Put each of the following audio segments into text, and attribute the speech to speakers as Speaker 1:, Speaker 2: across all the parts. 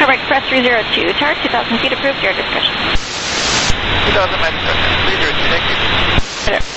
Speaker 1: Cover Express 302, tower 2,000 feet approved, your discretion.
Speaker 2: 2,000 meters, 302, thank you.
Speaker 1: Better.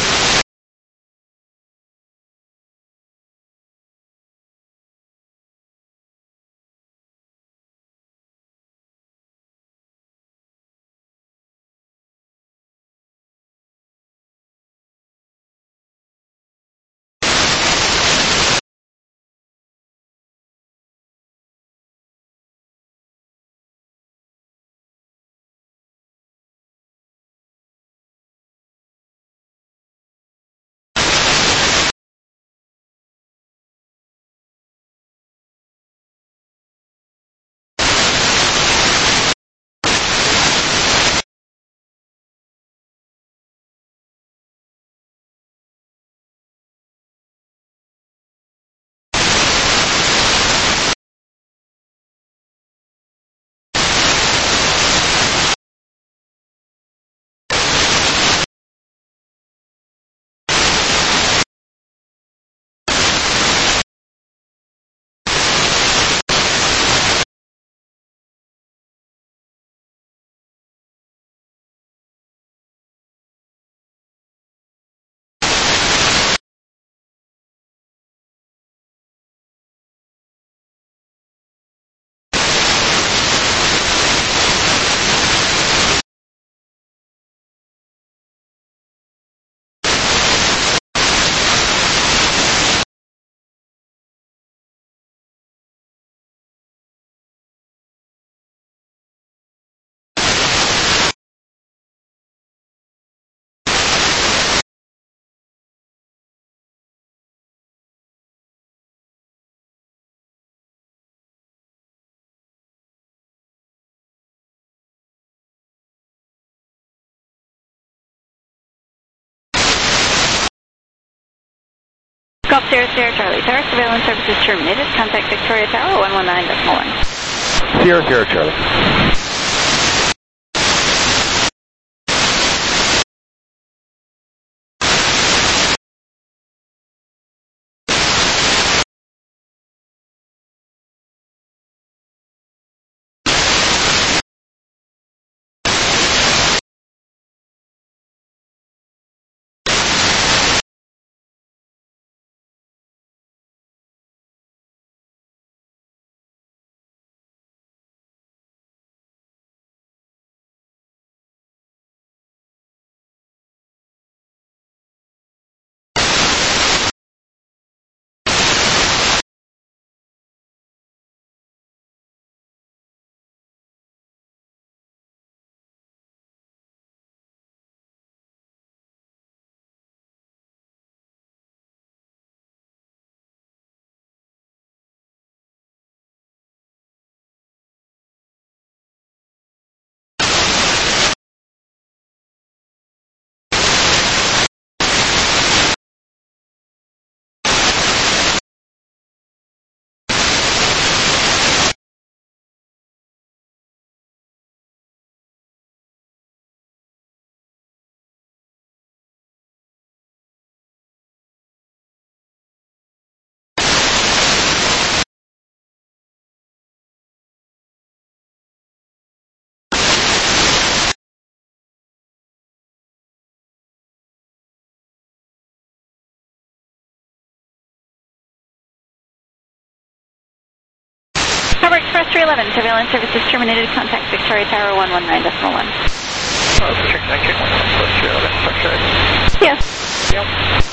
Speaker 1: Golf Sierra Sierra Charlie, tower surveillance services terminated. Contact Victoria Tower 119.1.
Speaker 2: Sierra Sierra Charlie.
Speaker 1: Cover Express 311, surveillance services terminated. Contact Victoria Tower 119.1. Yes.
Speaker 2: Yep.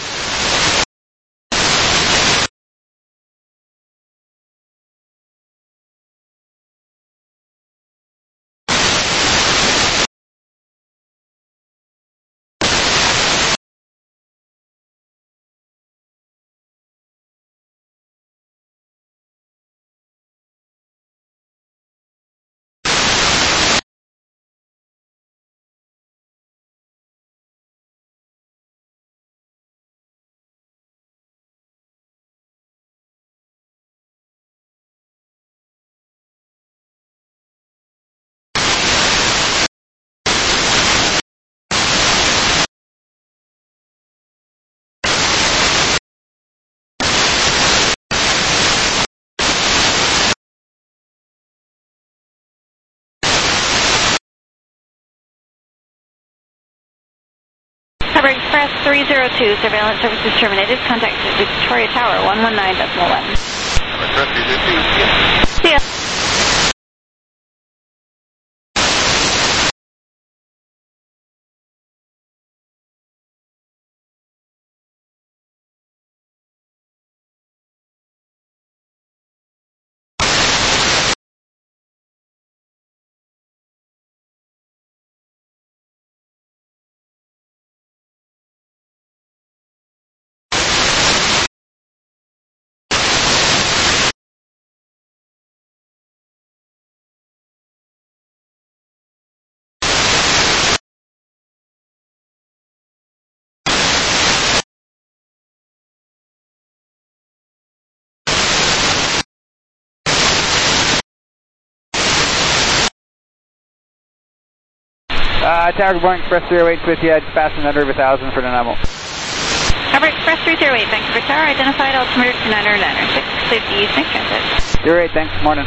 Speaker 1: Express 302, surveillance services terminated. Contact Victoria Tower, 119.1.
Speaker 2: Express 302,
Speaker 1: See ya.
Speaker 3: Tower, good morning, Express 308 with you. Just passing under 1,000 for Nanaimo.
Speaker 1: Cover Express 308, Vancouver Tower, identified altimeter 2996, cleared the East Next Transit.
Speaker 3: 308, thanks, morning.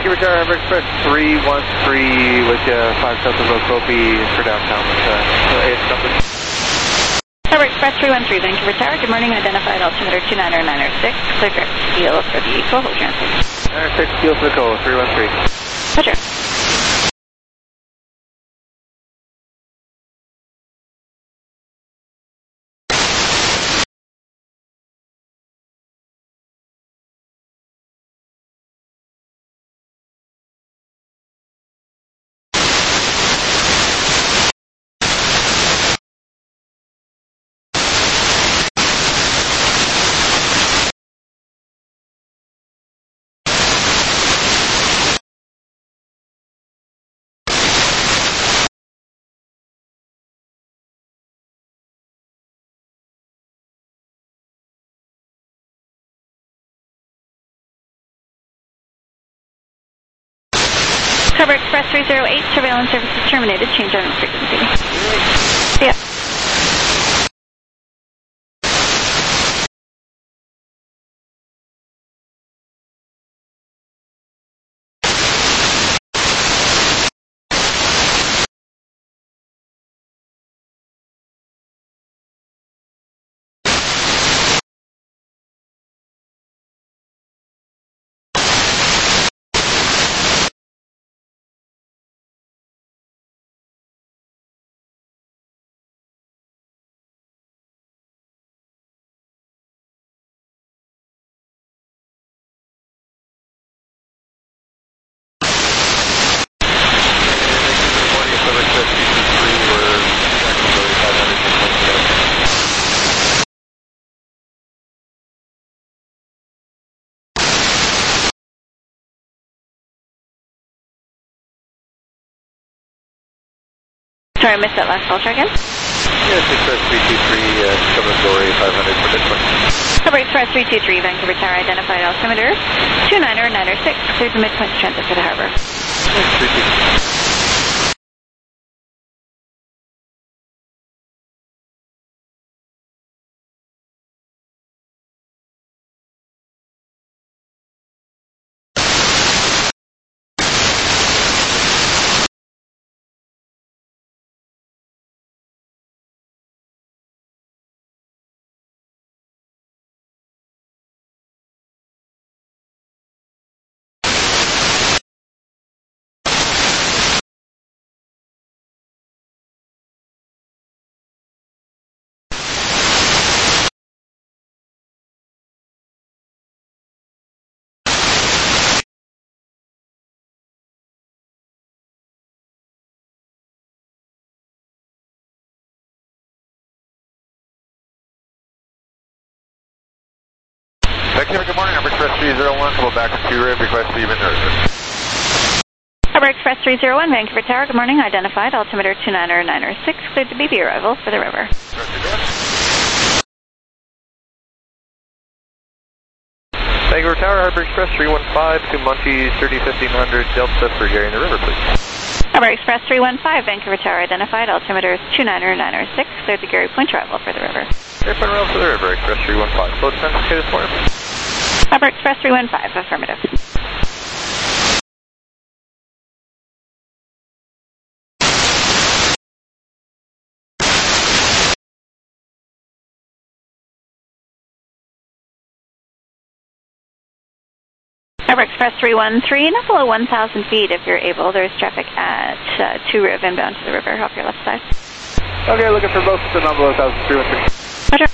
Speaker 2: Vancouver Tower, Harbor Express 313 with 5 South of Okopi for downtown.
Speaker 1: Harbor Express 313, Vancouver Tower, good morning, identified altimeter 29906, clear direct deal for the Coho transit.
Speaker 2: 96 deal for the Coho, 313.
Speaker 1: Roger. Harbor Express 308, surveillance services terminated, change on frequency. Yeah. Sorry, I missed that last call. Try again.
Speaker 2: Yes, Express 323, Summit Glory 500 for midpoint.
Speaker 1: Harbor Express 323, Vancouver Tower, identified altimeter 29906, cleared the midpoint transit for the harbor.
Speaker 2: 323. Vancouver, good morning. Harbor Express 301, couple back to Rib, request to even nervous.
Speaker 1: Harbor Express 301, Vancouver Tower, good morning, identified altimeter 29906, cleared the BB arrival for the river.
Speaker 2: Vancouver Tower, Harbor Express 315 to Munchies 301500 Delta for Gary in the river, please.
Speaker 1: Harbor Express 315, Vancouver Tower, identified altimeter 29906, cleared the Gary Point arrival for the river.
Speaker 2: Gary Point arrival for the river, Express 315. Flow descent okay this morning?
Speaker 1: Harbor Express 315, affirmative. Harbor Express 313, up below 1,000 feet if you're able. There's traffic at 2 Riv inbound to the river off your left side.
Speaker 3: Okay, looking for both the number 1,313.
Speaker 1: Roger.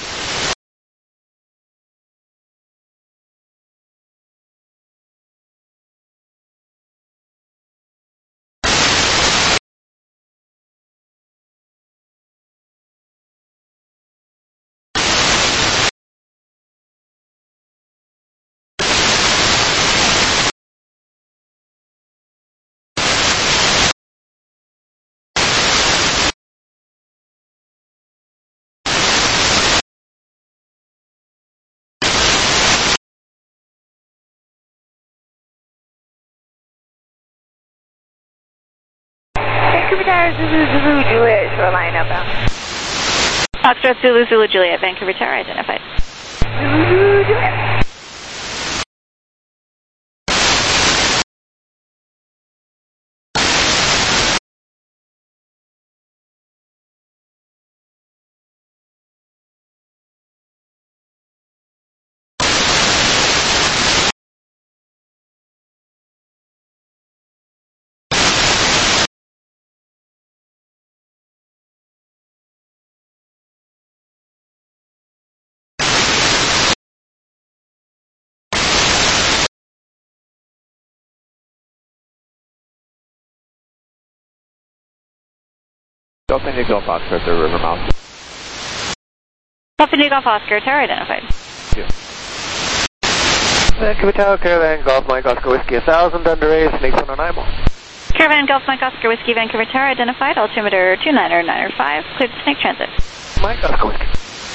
Speaker 4: Vancouver Tower, Zulu, Juliet, Shoreline outbound.
Speaker 1: Foxtrot, Zulu, Juliet, Vancouver Tower, identified.
Speaker 4: Zulu, Juliet.
Speaker 3: Delta India Golf Oscar at the river mouth.
Speaker 1: Delta India Golf Oscar, tower identified.
Speaker 3: Thank you.
Speaker 2: Vancouver Tower, Caravan Golf Mike Oscar Whiskey 1000, under race, Snakes 109 mile.
Speaker 1: Caravan Golf Mike Oscar Whiskey, Vancouver Tower identified, altimeter 29905, cleared to Snake Transit.
Speaker 2: Mike Oscar Whiskey.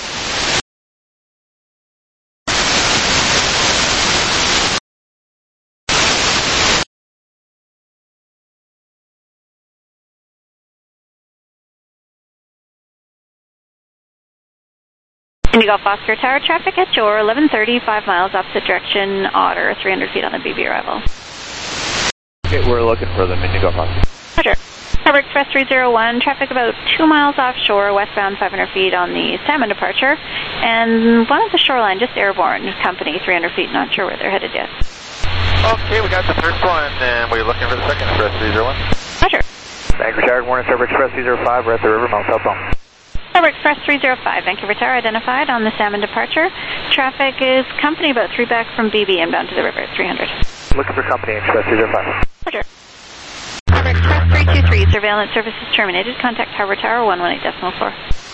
Speaker 1: India Golf Oscar Tower, traffic at shore, 1130, 5 miles opposite direction, Otter, 300 feet on the BB arrival.
Speaker 3: Okay, we're looking for them, India Golf Oscar.
Speaker 1: Roger. Harbor Express 301, traffic about 2 miles offshore, westbound 500 feet on the Salmon departure, and one at the shoreline, just airborne, company 300 feet, not sure where they're headed yet.
Speaker 2: Okay, we got the first one, and we're looking for the second Express 301.
Speaker 1: Roger.
Speaker 2: Vancouver Tower, morning, Harbor Express 305, we're at the river mouth, southbound.
Speaker 1: Harbor Express 305, Vancouver Tower identified on the Salmon departure. Traffic is company about 3 back from BB inbound to the river at 300.
Speaker 2: Looking for company, Express 305.
Speaker 1: Roger. Harbor Express 323, surveillance services terminated. Contact Harbor Tower 118.4.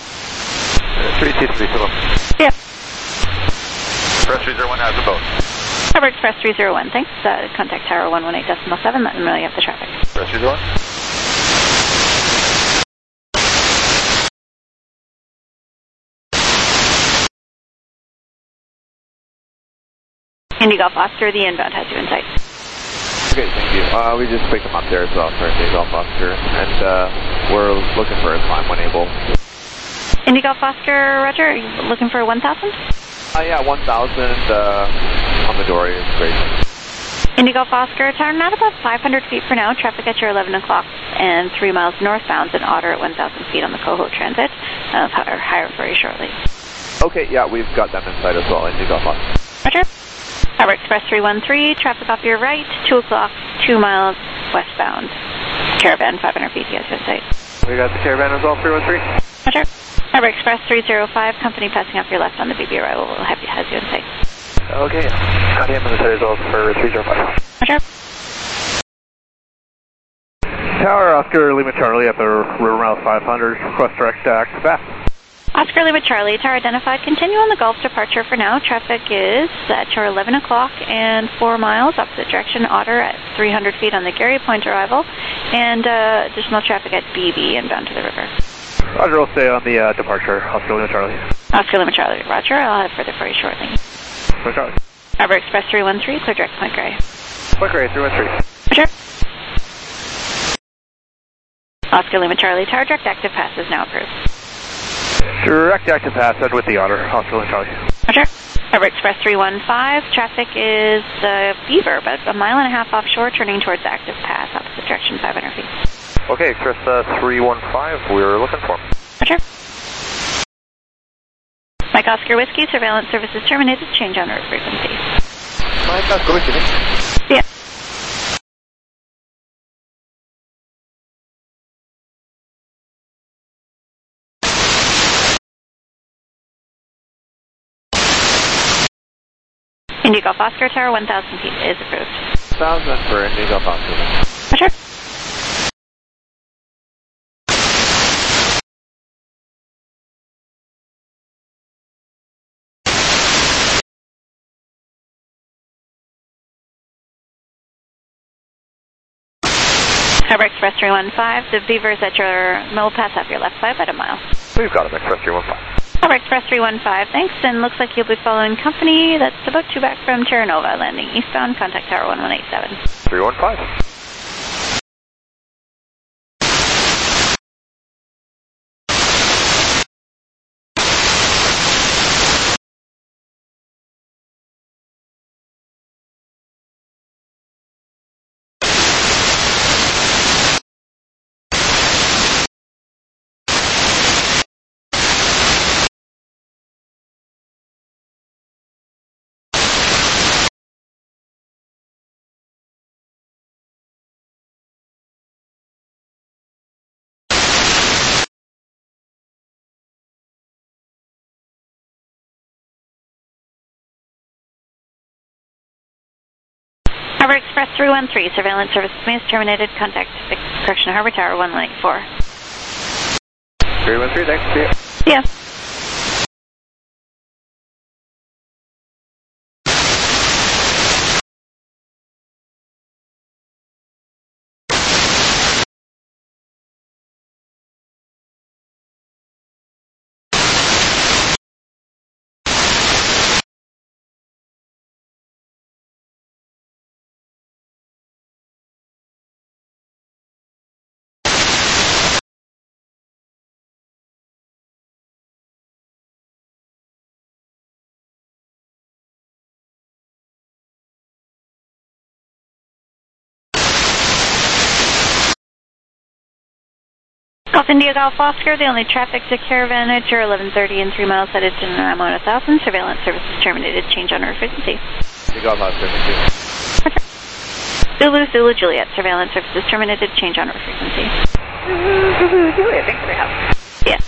Speaker 2: 323, hello.
Speaker 1: Yeah.
Speaker 2: Express 301 has a boat.
Speaker 1: Harbor Express 301, thanks. Contact Tower 118.7, let them know you have the traffic.
Speaker 2: Express 301.
Speaker 1: India Golf Oscar, the inbound has you in sight.
Speaker 3: Okay, thank you. We just picked them up there as well for India Golf Oscar, and we're looking for a climb when able.
Speaker 1: India Golf Oscar, Roger, are you looking for 1,000?
Speaker 3: Yeah, 1,000 on the Dory is great.
Speaker 1: India Golf Oscar, turn out about 500 feet for now. Traffic at your 11 o'clock and 3 miles northbound in Otter at 1,000 feet on the Coho Transit. Higher very shortly.
Speaker 3: Okay, yeah, we've got them inside as well, India Golf Oscar.
Speaker 1: Roger. Harbor Express 313, traffic off your right, 2 o'clock, 2 miles westbound. Caravan, 500 feet, yes, inside.
Speaker 2: We got the Caravan as well, 313.
Speaker 1: Roger. Harbor Express 305, company passing off your left on the BB arrival will have you in sight.
Speaker 2: Okay, got him on the side as well for 305.
Speaker 1: Roger.
Speaker 3: Tower, Oscar, Lima Charlie at the river mouth 500, request direct active path.
Speaker 1: Oscar Lima Charlie, tower identified. Continue on the Gulf departure for now. Traffic is at your 11 o'clock and 4 miles opposite direction. Otter at 300 feet on the Gary Point arrival, and additional traffic at BB inbound to the river.
Speaker 3: Roger, we'll stay on the departure. Oscar Lima Charlie.
Speaker 1: Oscar Lima Charlie, Roger. I'll have further for you shortly.
Speaker 3: Oscar Charlie.
Speaker 1: Harbor Express 313, clear direct Point Gray.
Speaker 2: Point Gray, 313.
Speaker 1: Roger. Oscar Lima Charlie, tower direct active pass is now approved.
Speaker 3: Direct active pass, head with the Otter, Oscar Lima Charlie.
Speaker 1: Roger. Harbor Express 315, traffic is Beaver, about 1.5 miles offshore, turning towards active pass, opposite direction, 500 feet.
Speaker 2: Okay, Express 315, we're looking for him.
Speaker 1: Roger. Mike Oscar Whiskey, surveillance services terminated, change on route frequency.
Speaker 2: Mike Oscar Whiskey.
Speaker 1: Yeah. India Golf Oscar Tower, 1,000 feet is approved.
Speaker 3: 1,000 for India Golf Oscar.
Speaker 1: Roger. Harbor Express 315, the Beaver is at your mill pass off your left by about 1 mile.
Speaker 2: We've got him, Express 315.
Speaker 1: Harbor Express 315, thanks, and looks like you'll be following company that's about 2 back from Terra Nova, landing eastbound, contact Tower 1187.
Speaker 2: 315.
Speaker 1: Harbor Express 313, surveillance service is terminated, contact Correction Harbor Tower 1184.
Speaker 2: 313, thanks. See ya.
Speaker 1: Yeah. Golf India Golf Oscar, the only traffic to Caravan at your 1130 and 3 miles headed to Nanaimo 1000. Surveillance services terminated. Change on frequency.
Speaker 3: Golf Oscar, thank you.
Speaker 1: Zulu, Zulu, Juliet. Surveillance services terminated. Change on frequency.
Speaker 4: Zulu, Juliet. Thanks for the help.
Speaker 1: Yes.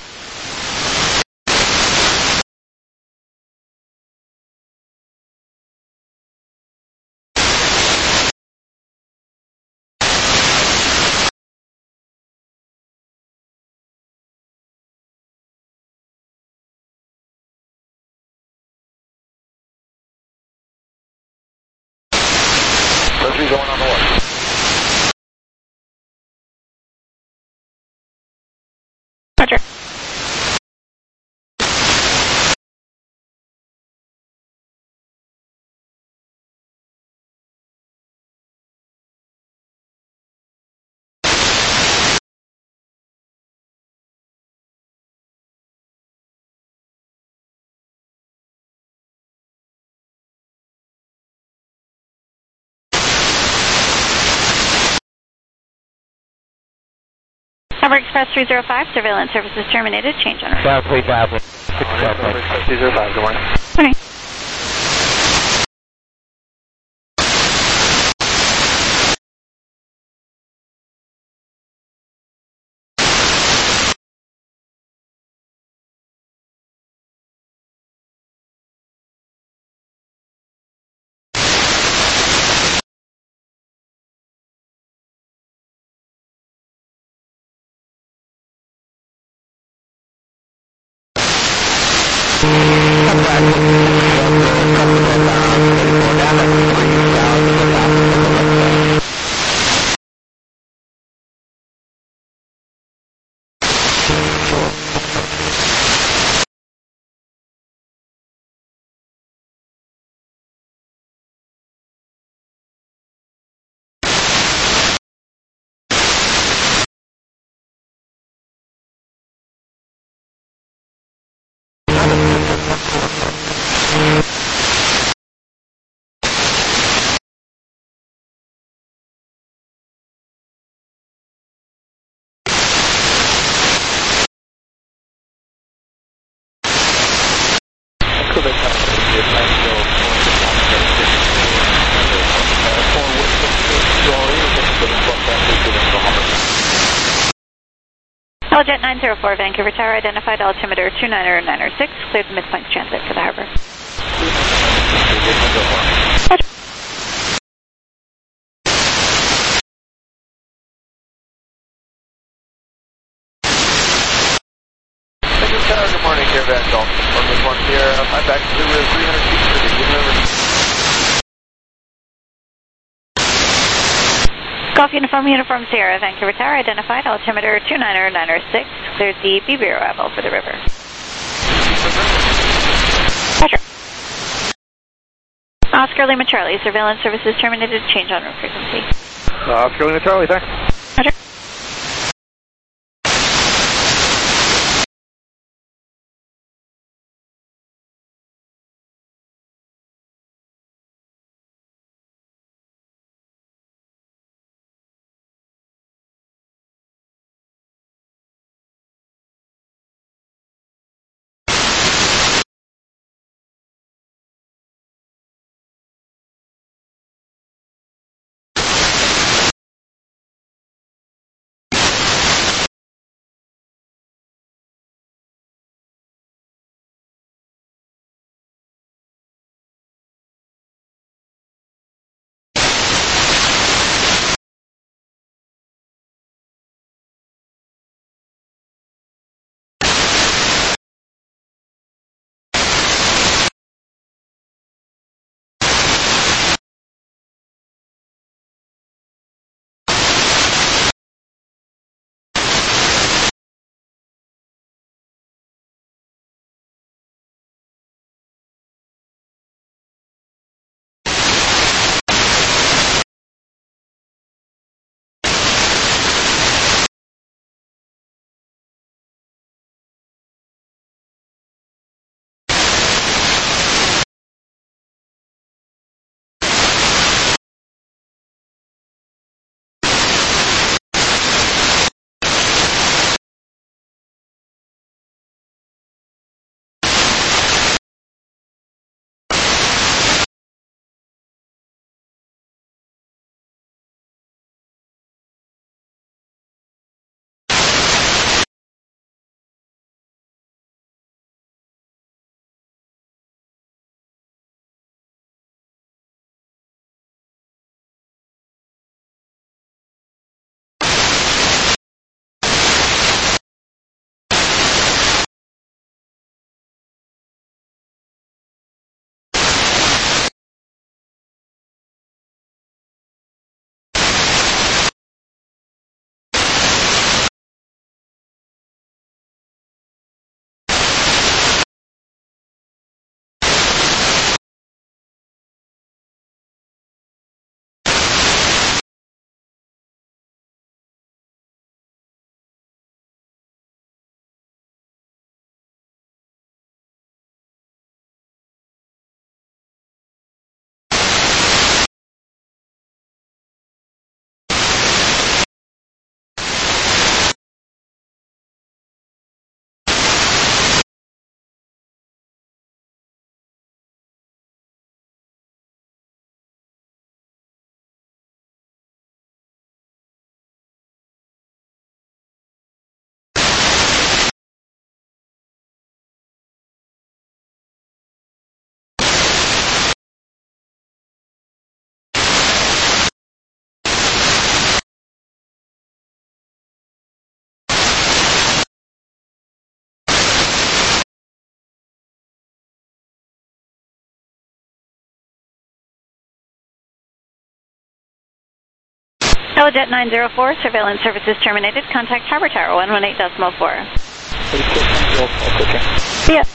Speaker 2: Let's be going on the way.
Speaker 1: Roger. Harbor Express 305, surveillance services terminated. Change on
Speaker 2: Harbor Express 305, good morning.
Speaker 1: Morning. Jet 904, Vancouver Tower, identified altimeter 29096, cleared the midpoint transit for the harbor.
Speaker 2: Vancouver Tower, good morning, Caravan Golf. On this one here, I'm back to 300 feet for the
Speaker 1: Golf Uniform Sierra, Vancouver Tower, identified altimeter 29096, cleared the BB arrival for the river. Roger. Oscar Lima Charlie, surveillance services terminated. Change on frequency.
Speaker 2: Oscar Lima Charlie, thanks.
Speaker 1: Roger. Helijet 904, surveillance services terminated. Contact Harbor Tower 118.4. See ya.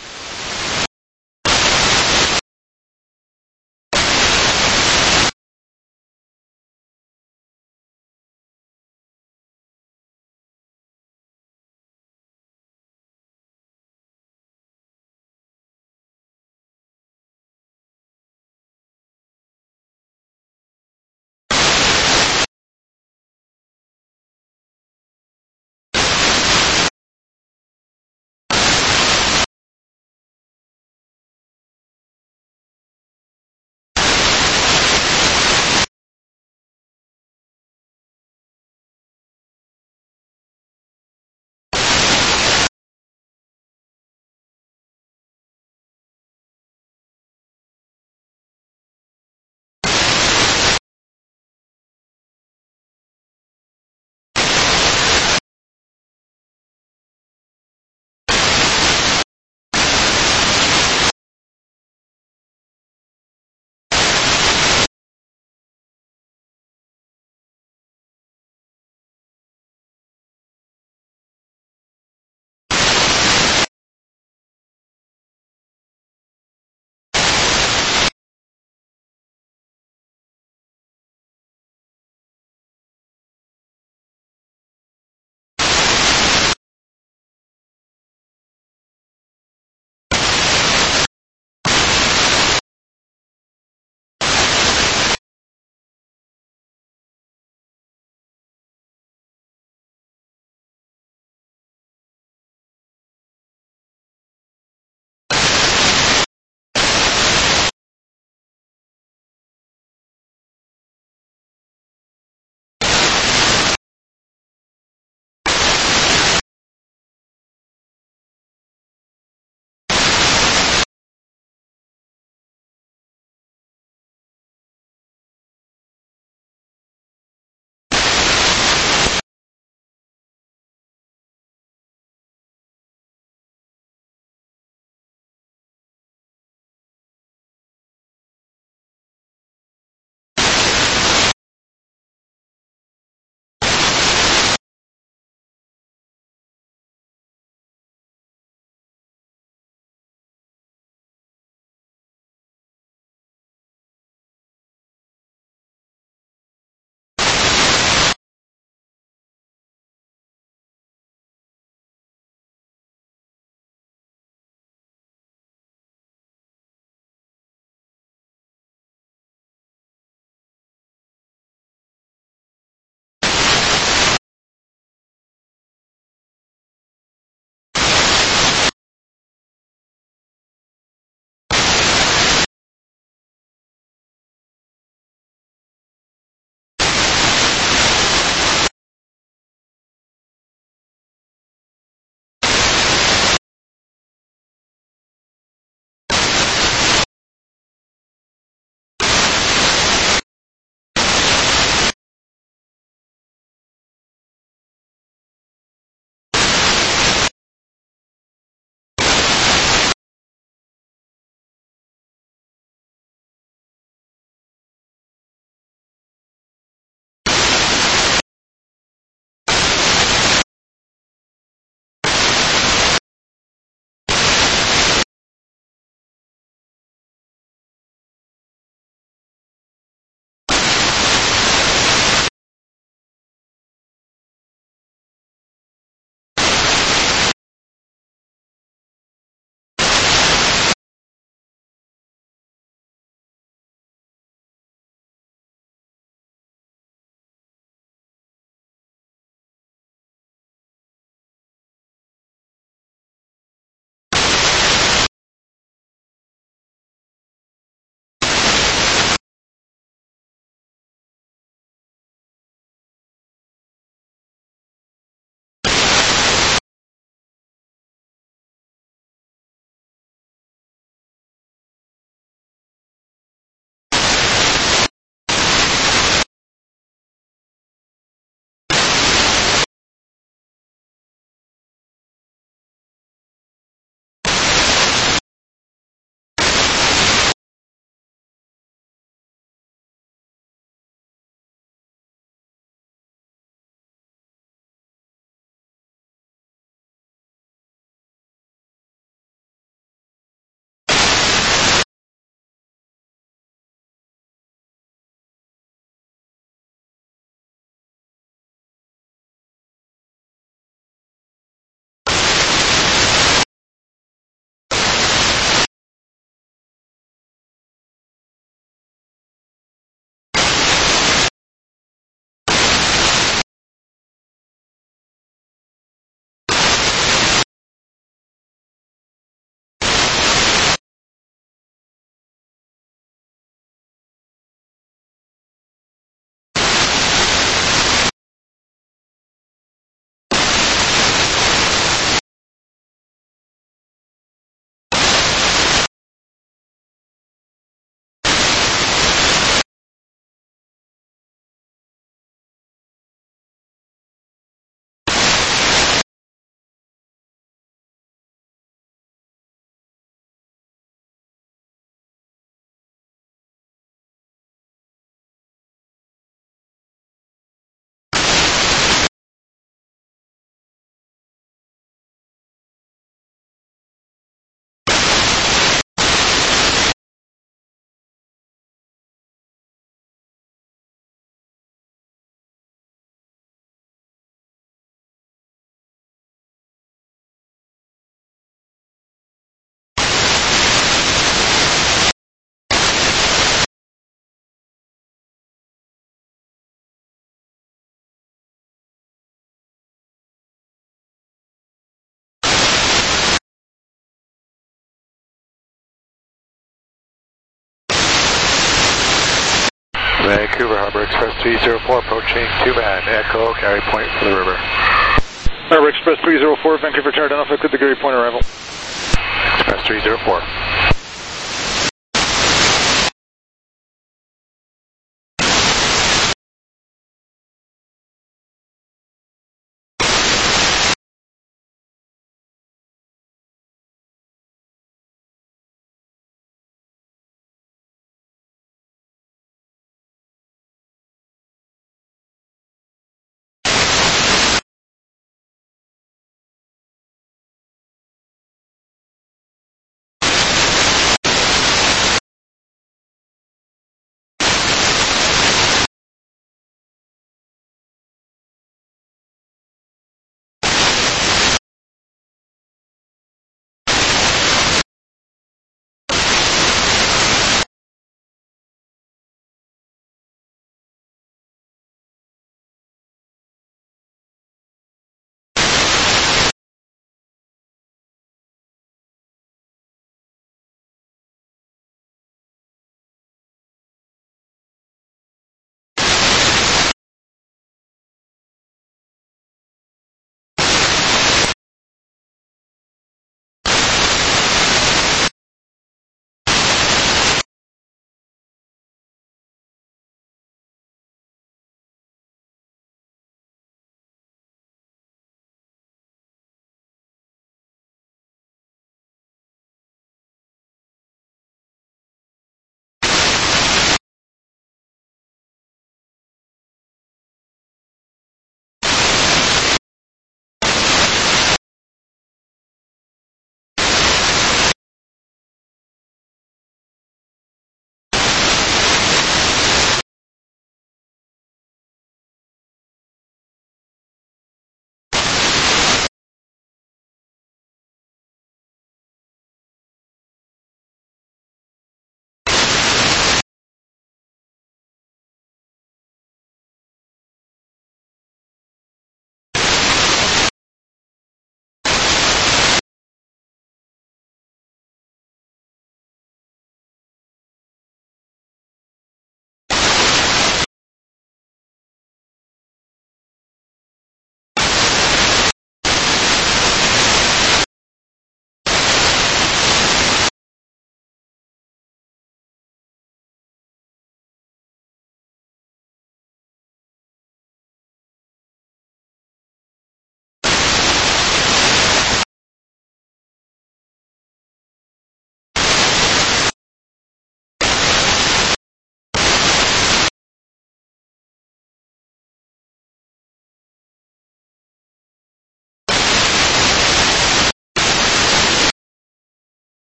Speaker 5: Vancouver Harbor Express 304 approaching 2-man Echo, Gary Point for the river.
Speaker 6: Harbor Express 304, Vancouver Tower, identify the Gary Point arrival.
Speaker 5: Express 304.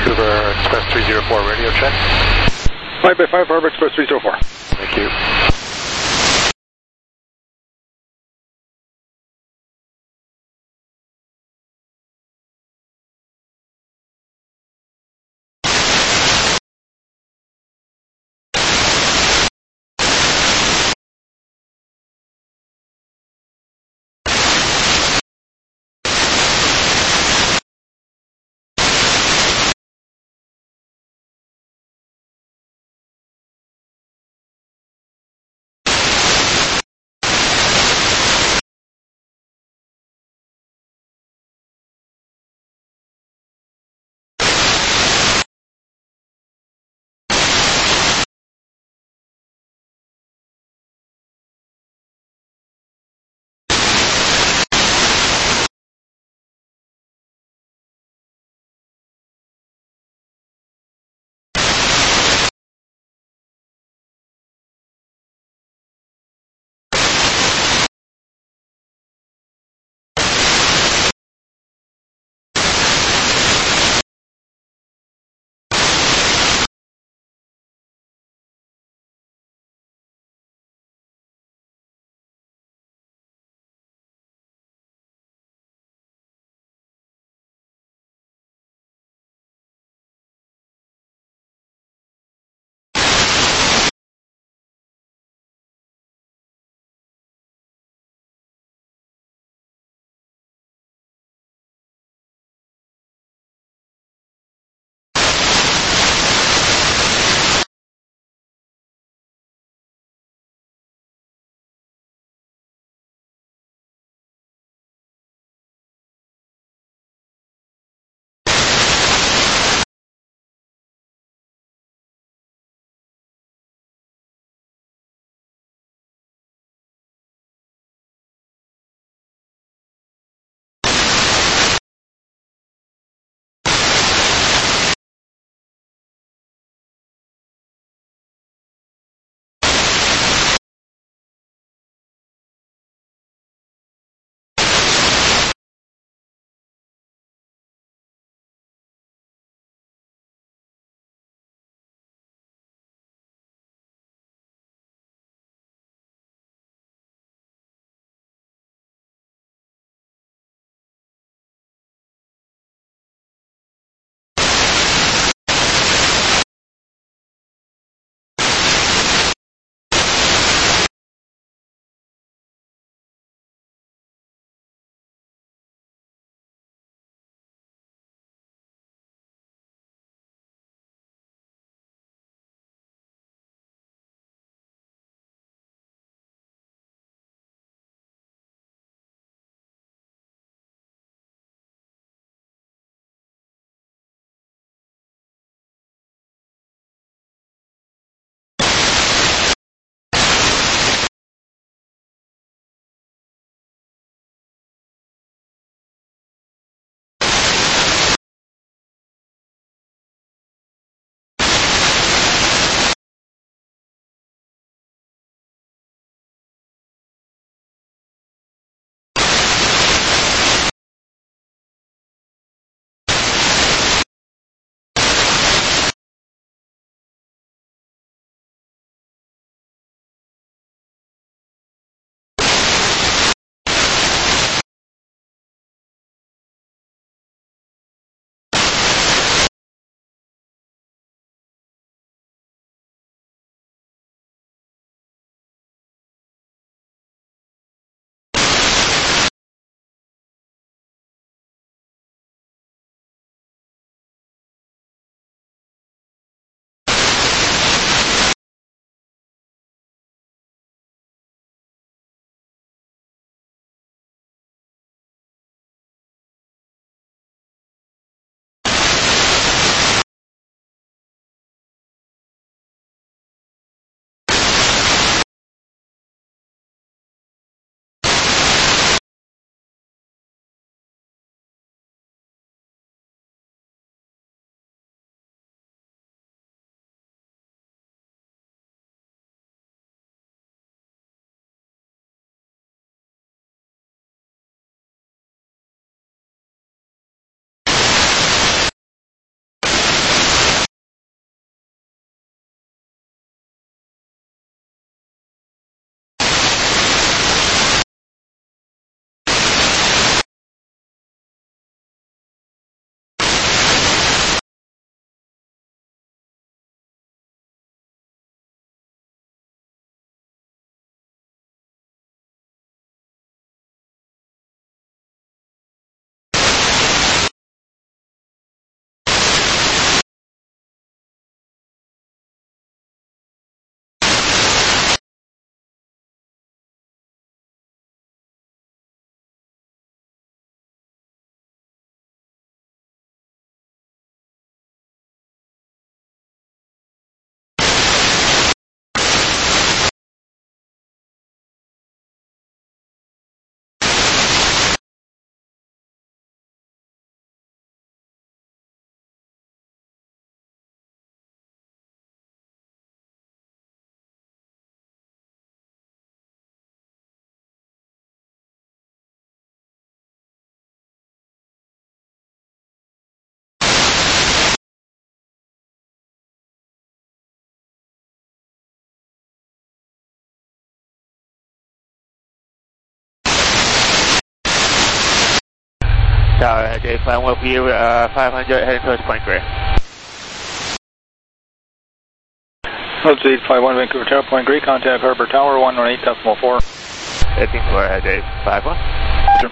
Speaker 5: Vancouver Express 304, radio check.
Speaker 6: 5 by 5, Harbor Express 304.
Speaker 5: Thank you.
Speaker 3: Tower, Jay, flying well for you, 500, heading towards Point Grey.
Speaker 6: Loads 851 Vancouver Tower, Point Grey, contact Harbor Tower, 118.4.
Speaker 3: 18.4, Jay, 51.
Speaker 6: Sure.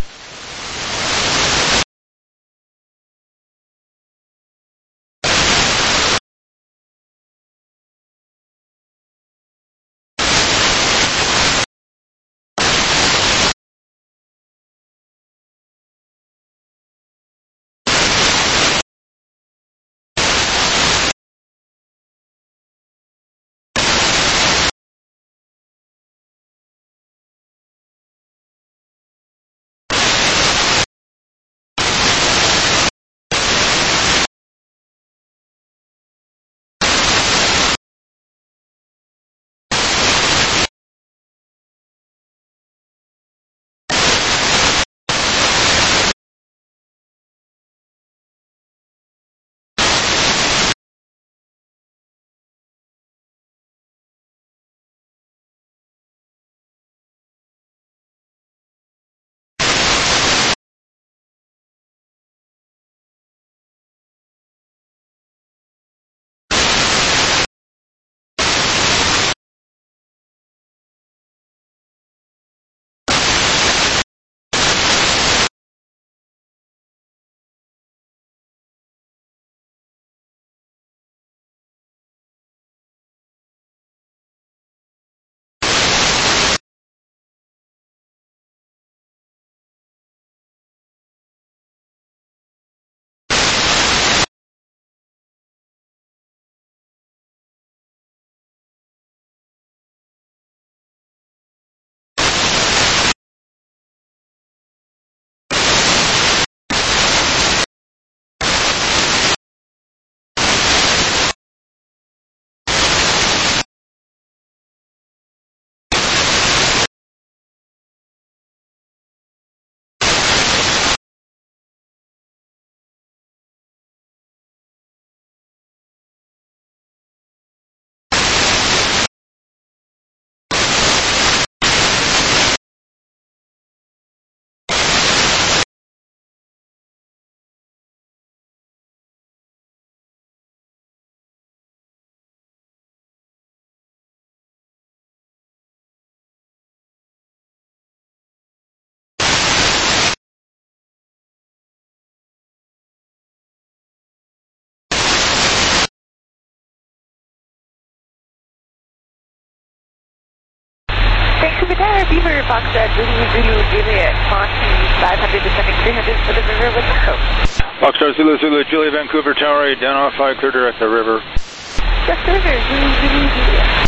Speaker 4: Vancouver Tower, Beaver, Foxtrot, Zulu, Juliet, Monty, 500 descending 300 for the river with the coast.
Speaker 6: Foxtrot, Zulu, Juliet, Vancouver Tower, 8 down off 5, clear direct the river.
Speaker 4: Just the river, Zulu, Juliet.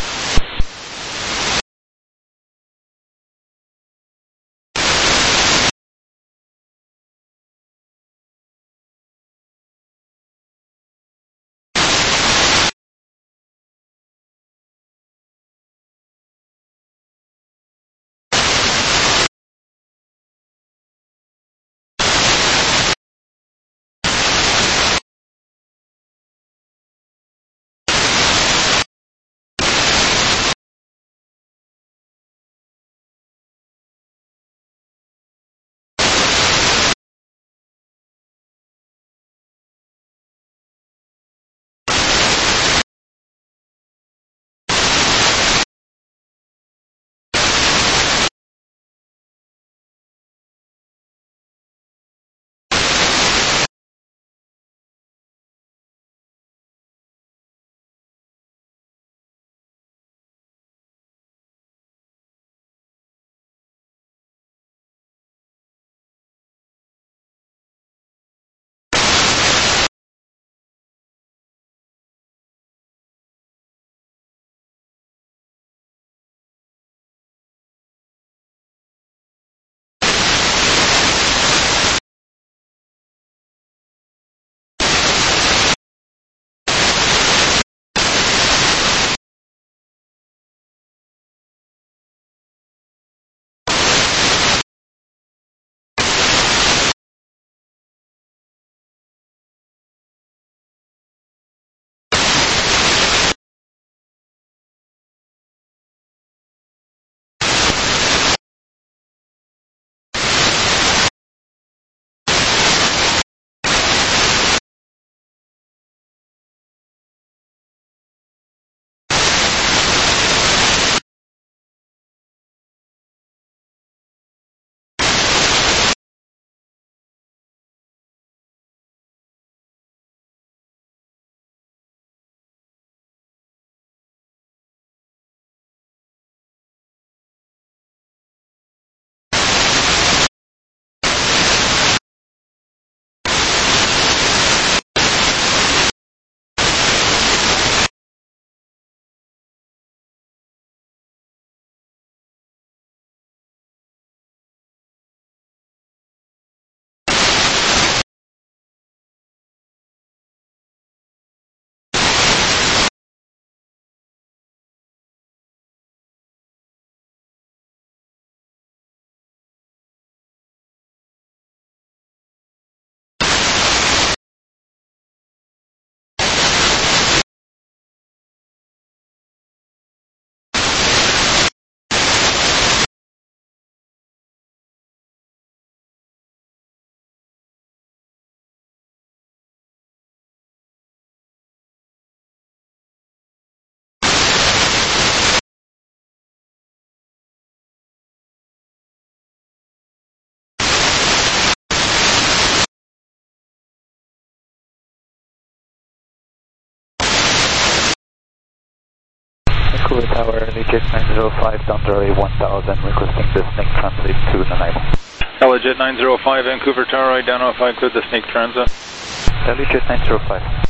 Speaker 7: Vancouver Tower, Legit 905, down to runway 1000, requesting the Snake Transit to Nanaimo.
Speaker 6: Legit 905, Vancouver Tower, identify, clear the Snake Transit.
Speaker 7: Legit 905.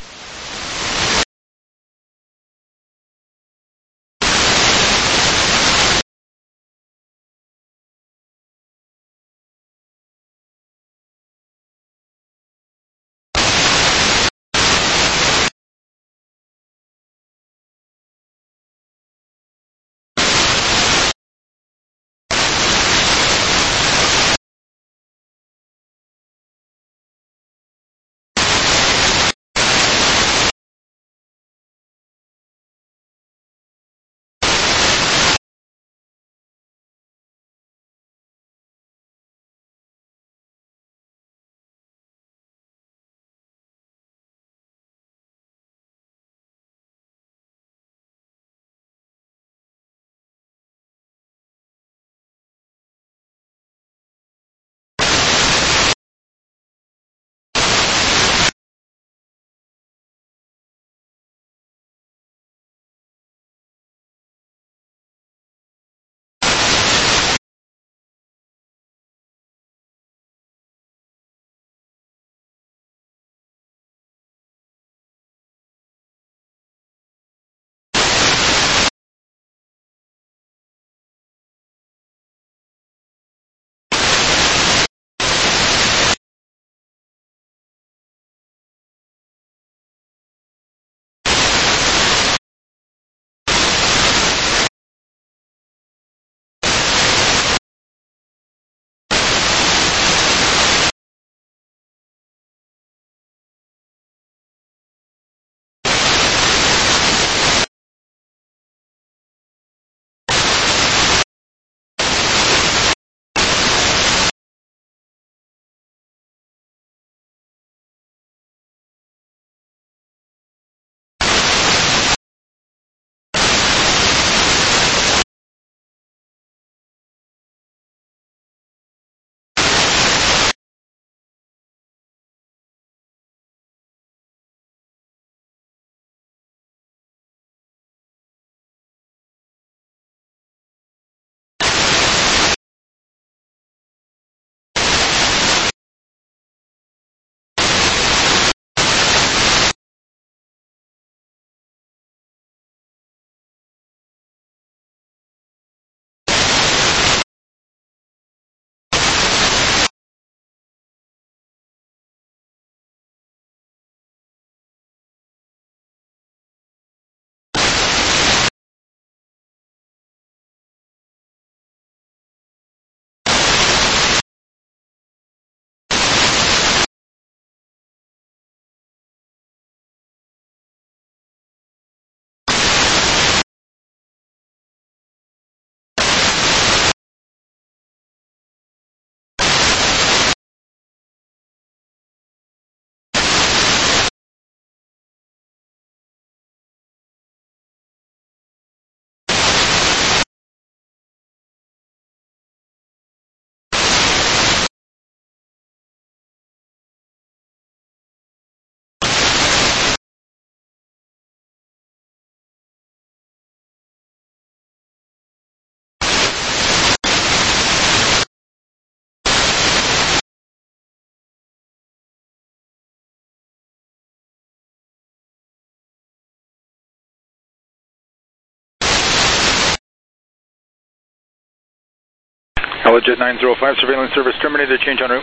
Speaker 6: Legit 905, surveillance service terminated, change en route.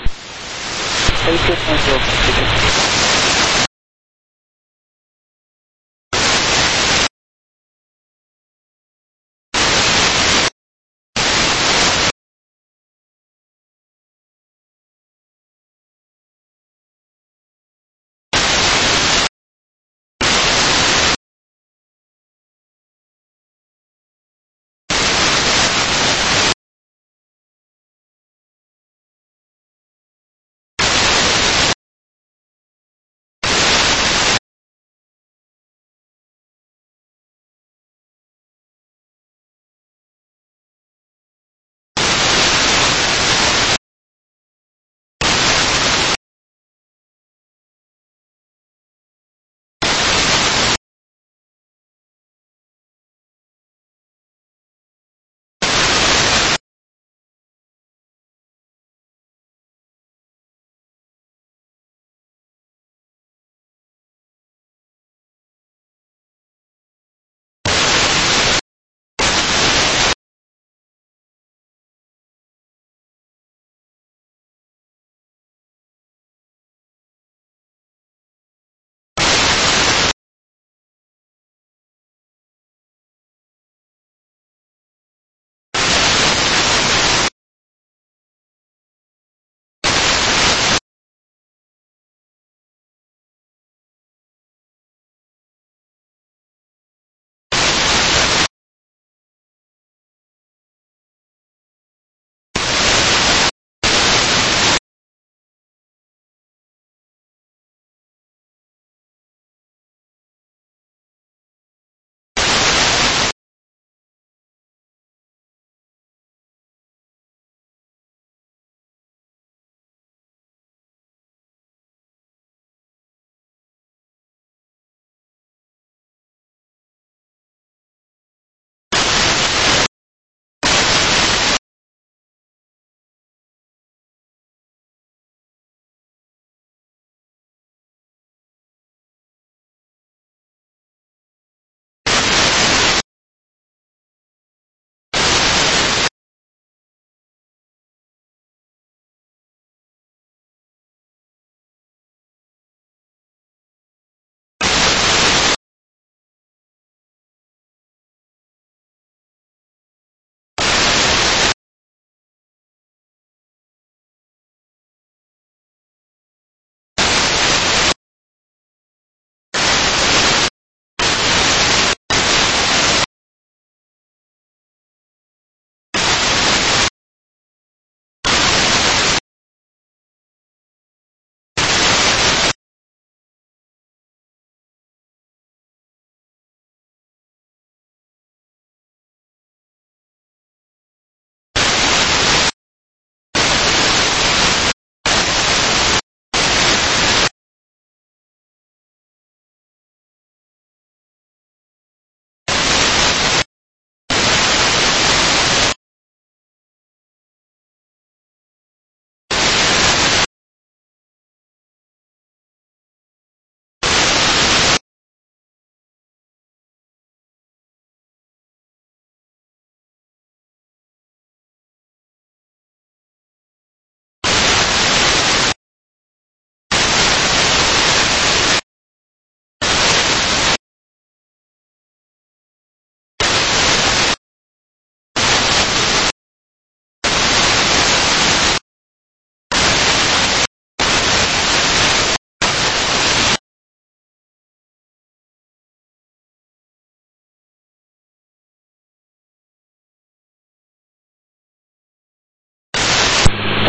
Speaker 7: Legit 905.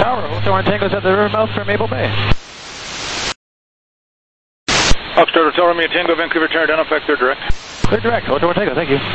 Speaker 6: Tower, Hotel One Tango is at the river mouth for Maple Bay. Foxtrot Hotel Romeo Tango, Vancouver Tower, identify clear direct. Clear direct, Hotel One Tango, thank you.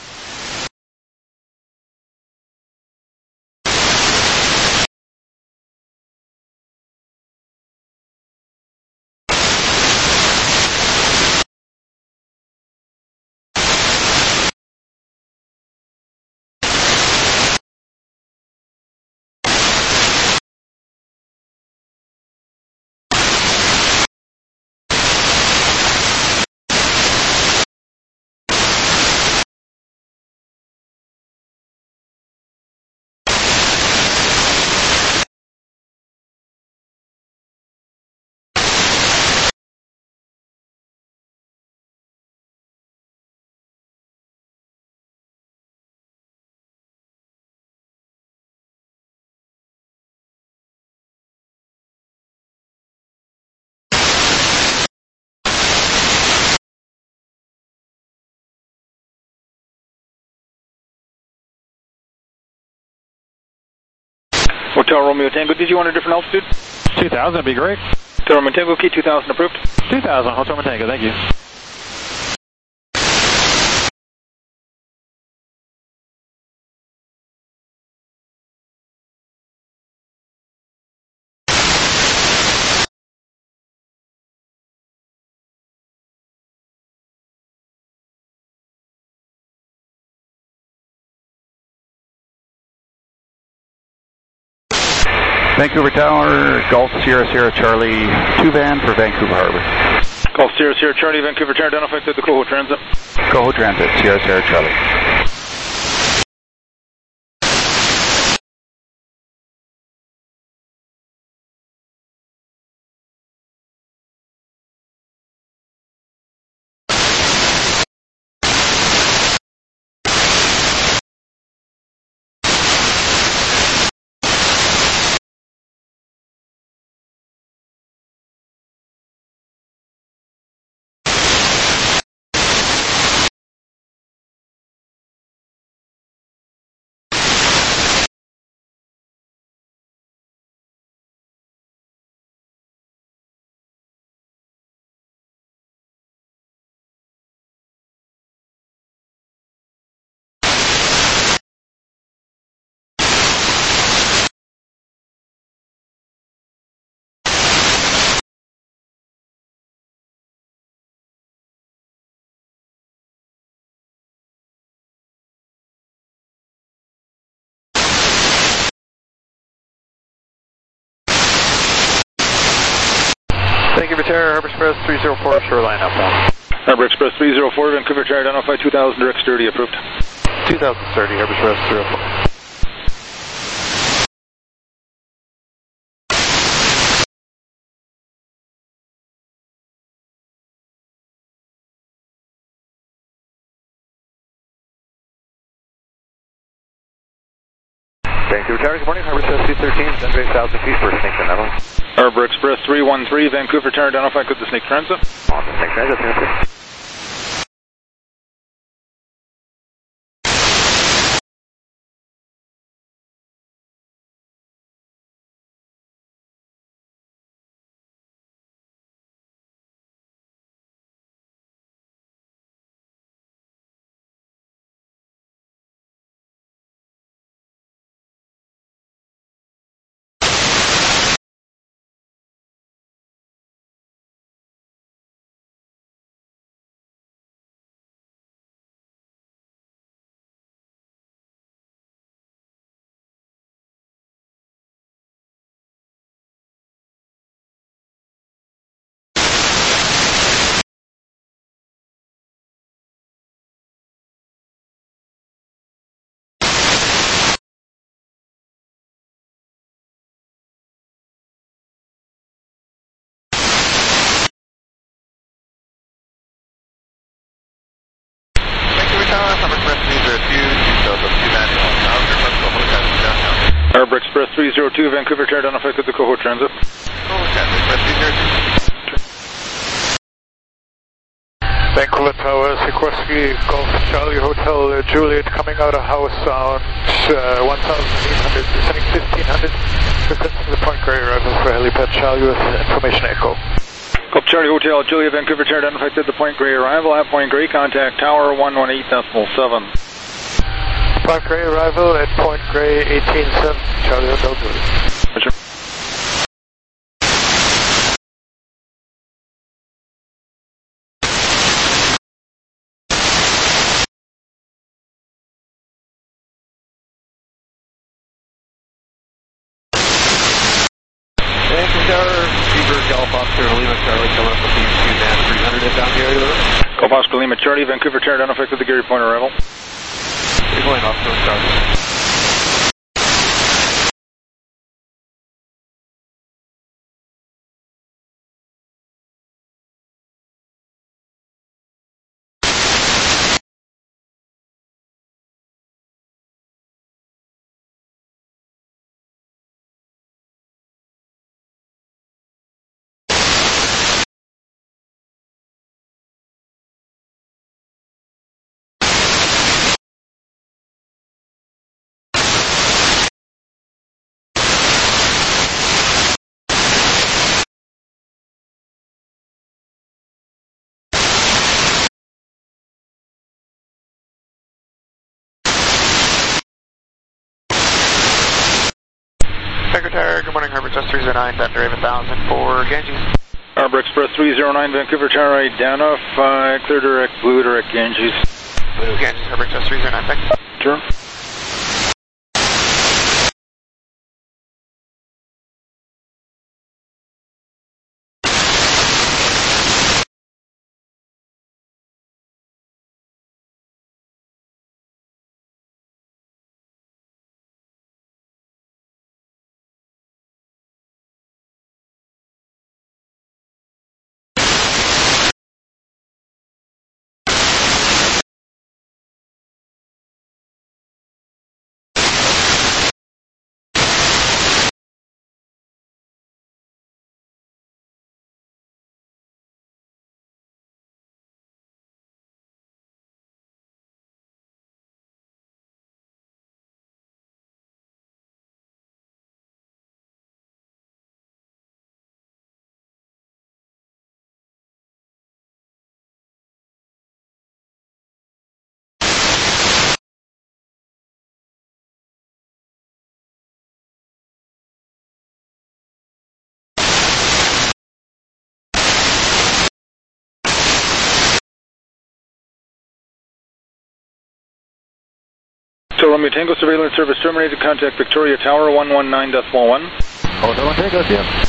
Speaker 6: Hotel Romeo Tango, did you want a different altitude? 2,000 would be great. Hotel Romeo Tango, key 2,000 approved. 2,000, Hotel Romeo Tango, thank you.
Speaker 7: Vancouver Tower, Golf Sierra Sierra Charlie 2 van for Vancouver Harbor.
Speaker 6: Golf Sierra Sierra Charlie, Vancouver Tower, identify the Coho Transit.
Speaker 7: Coho Transit, Sierra Sierra Charlie.
Speaker 2: Vancouver Tower, Harbor Express 304, shoreline outbound.
Speaker 6: Harbor Express 304, Vancouver Tower, identify 2,000 direct sturdy approved.
Speaker 2: 2030, Harbor Express 304. Vancouver Tower, good morning. Harbor Express 213, send 8,000 feet for Snake to Netherlands.
Speaker 6: Harbor Express 313, Vancouver Tower, identify with the Snake Transit.
Speaker 2: On the Snake Transit, Transit.
Speaker 6: Harbor Express 302, Vancouver Tower, identify with the Coho Transit.
Speaker 2: Coho Transit, Express 302.
Speaker 5: Vancouver Tower, Sikorsky, Golf Charlie Hotel, Juliet coming out of house on 1,800, descending 1,500. Requesting the Point Grey arrival for helipad Charlie with information echo.
Speaker 6: Gulf Charlie Hotel, Julia, Vancouver, Tower identified at the Point Grey arrival. At Point Grey, contact Tower 118.7.
Speaker 5: Point Grey arrival at Point Grey 18.7, Charlie Hotel, Julia.
Speaker 6: Roger.
Speaker 2: Vancouver Tower, Beaver, Golf Oscar, Lima, Charlie, coming up with the 2 300 down the area of the river.
Speaker 6: Golf Oscar, Lima, Charlie, Vancouver, Tower identified at the Gary Point arrival.
Speaker 2: You're going off to Charlie.
Speaker 5: Secretary, good morning, Harbor Express 309, Dr. Raven 1000 for Ganges.
Speaker 6: Harbor Express 309, Vancouver, Tower identified, clear direct, blue direct, Ganges.
Speaker 5: Blue Ganges, Harbor Express 309, thanks.
Speaker 6: Sure. So Romeo Tango surveillance service terminated. Contact Victoria Tower 119.1.
Speaker 5: Hotel Tango, yeah.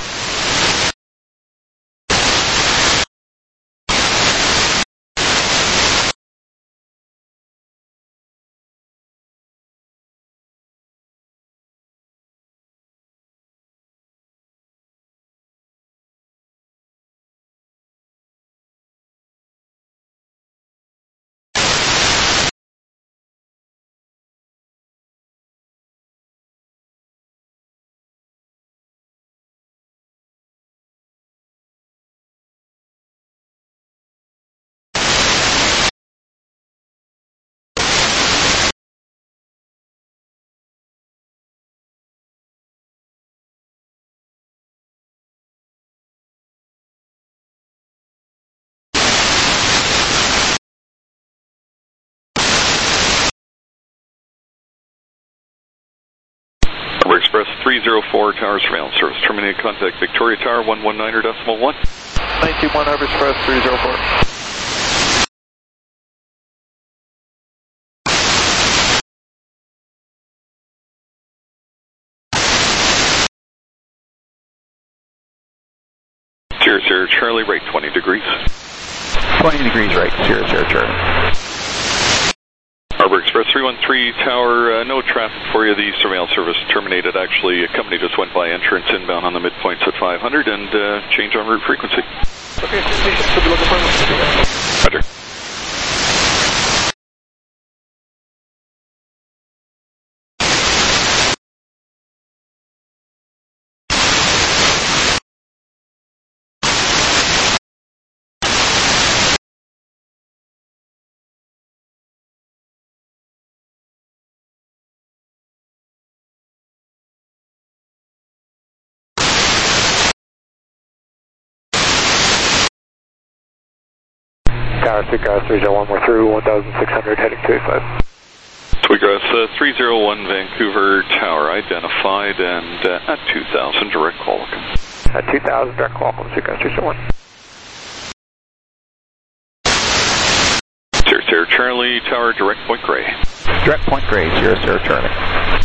Speaker 8: Harbor Express 304 Tower surveillance service terminated. Contact Victoria Tower 119.1.
Speaker 5: 921 Harbor Express 304.
Speaker 8: Sierra Charlie, right 20 degrees.
Speaker 7: 20 degrees right, Sierra Charlie.
Speaker 8: Harbor Express 313 Tower, no traffic for you. The surveillance service terminated. Actually, a company just went by entrance inbound on the midpoints at 500 and change en route frequency.
Speaker 5: Okay, should be looking for
Speaker 8: Roger.
Speaker 5: Tower Sweetgrass 301, we're through 1,600, heading 285.
Speaker 8: Sweetgrass 301 Vancouver Tower identified and at 2,000 direct Qualicum.
Speaker 5: At 2,000 direct Qualicum, Sweetgrass 301.
Speaker 8: Sierra Charlie Tower, direct Point Grey.
Speaker 7: Direct Point Grey, Sierra Charlie.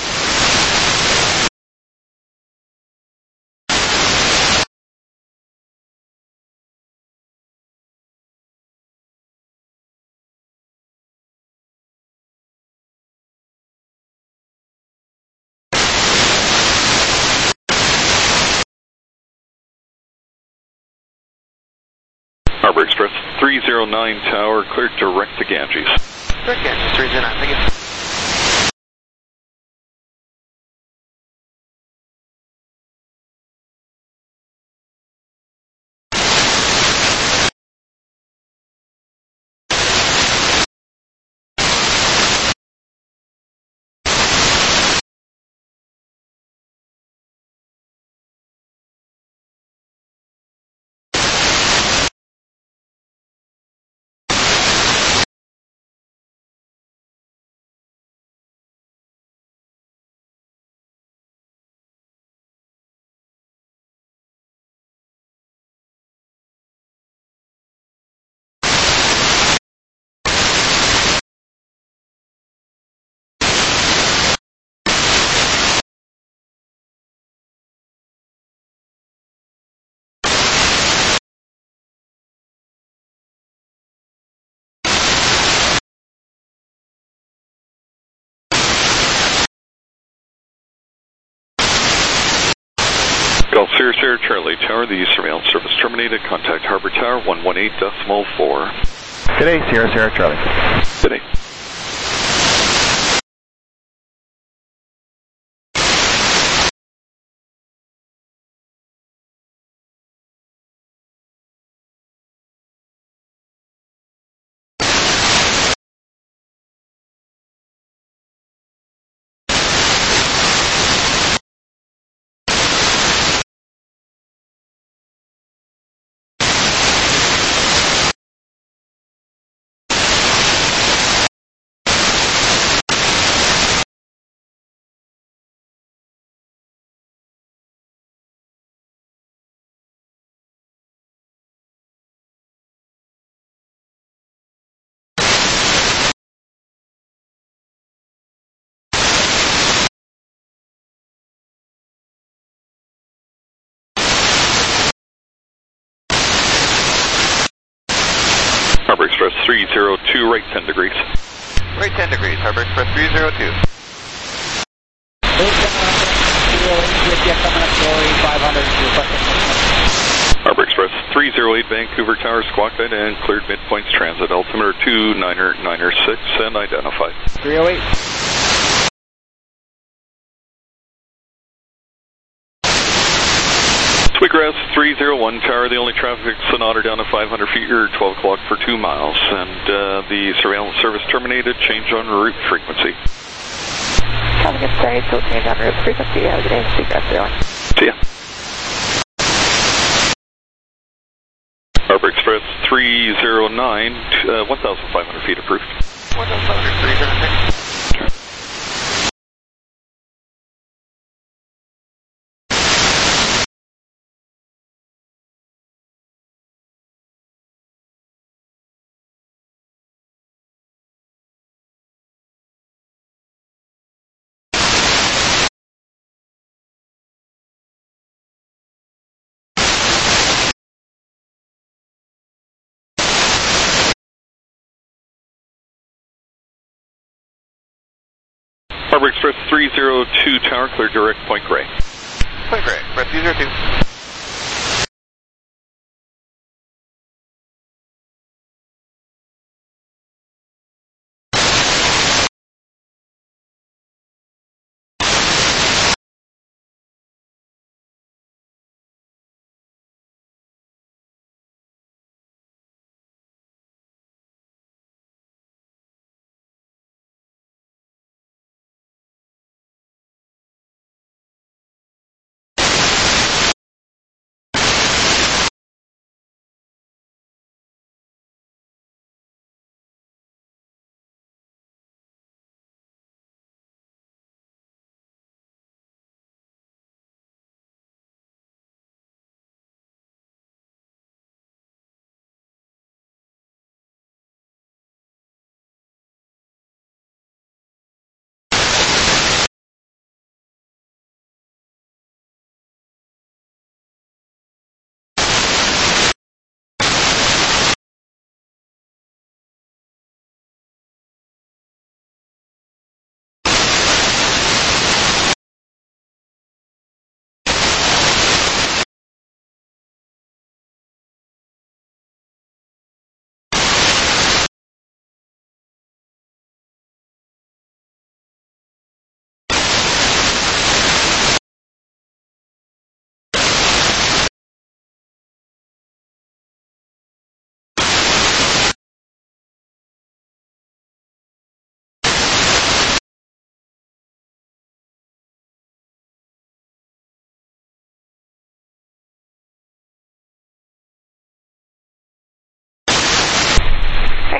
Speaker 8: Harbor Express 309 Tower, cleared direct to Ganges.
Speaker 2: Direct Ganges 309, thank you.
Speaker 8: Gulf Sierra Charlie Tower, the surveillance service terminated. Contact Harbor Tower 118.4.
Speaker 7: Good day, Sierra Charlie.
Speaker 8: Good day. Harbor Express 302, right 10 degrees.
Speaker 2: Right 10 degrees, Harbor Express 302.
Speaker 8: Harbor Express 308 Vancouver Tower, squawk and cleared midpoints transit, altimeter 29906 and identified.
Speaker 7: 308.
Speaker 8: Sweetgrass 301 Tower, the only traffic Sonata down to 500 feet, you're 12 o'clock for 2 miles, and the surveillance service terminated, change on route frequency.
Speaker 4: Traffic is started, so change on route frequency. Have a good day, Sweetgrass 301.
Speaker 8: See ya. Harbor Express 309, 1,500 feet approved.
Speaker 2: 1,500, 306.
Speaker 8: Harbor Express 302 Tower, clear direct Point Grey.
Speaker 2: Point Grey, Express 302.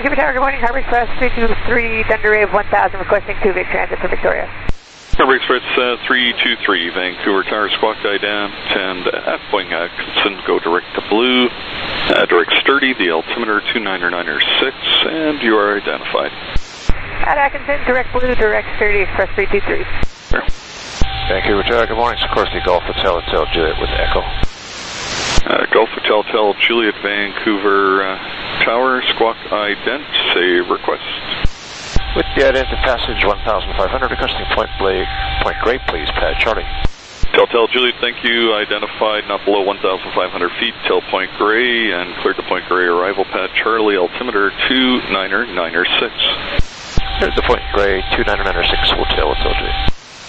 Speaker 4: Vancouver Tower, good morning. Harbor Express 323, Thunder Wave 1000, requesting 2 Vic Transit for Victoria.
Speaker 8: Harbor Express 323, Vancouver Tower, squawk ident, and at Boeing Atkinson, go direct to Blue, direct sturdy, the altimeter 29906, and you are identified.
Speaker 4: At Atkinson, direct Blue, direct sturdy, Express 323.
Speaker 8: Sure.
Speaker 5: Vancouver Tower, good morning. Sikorsky Golf Hotel Juliet with Echo.
Speaker 8: Golf Hotel Juliet, Vancouver Tower, squawk ident, say request.
Speaker 5: With the ident passage 1500, requesting Point Grey, please, pad Charlie.
Speaker 8: Telltale Juliet, thank you. Identified not below 1,500 feet till Point Grey and cleared the Point Grey arrival pad Charlie, altimeter 29906.
Speaker 5: Here's the Point Grey 29906 Hotel Juliet.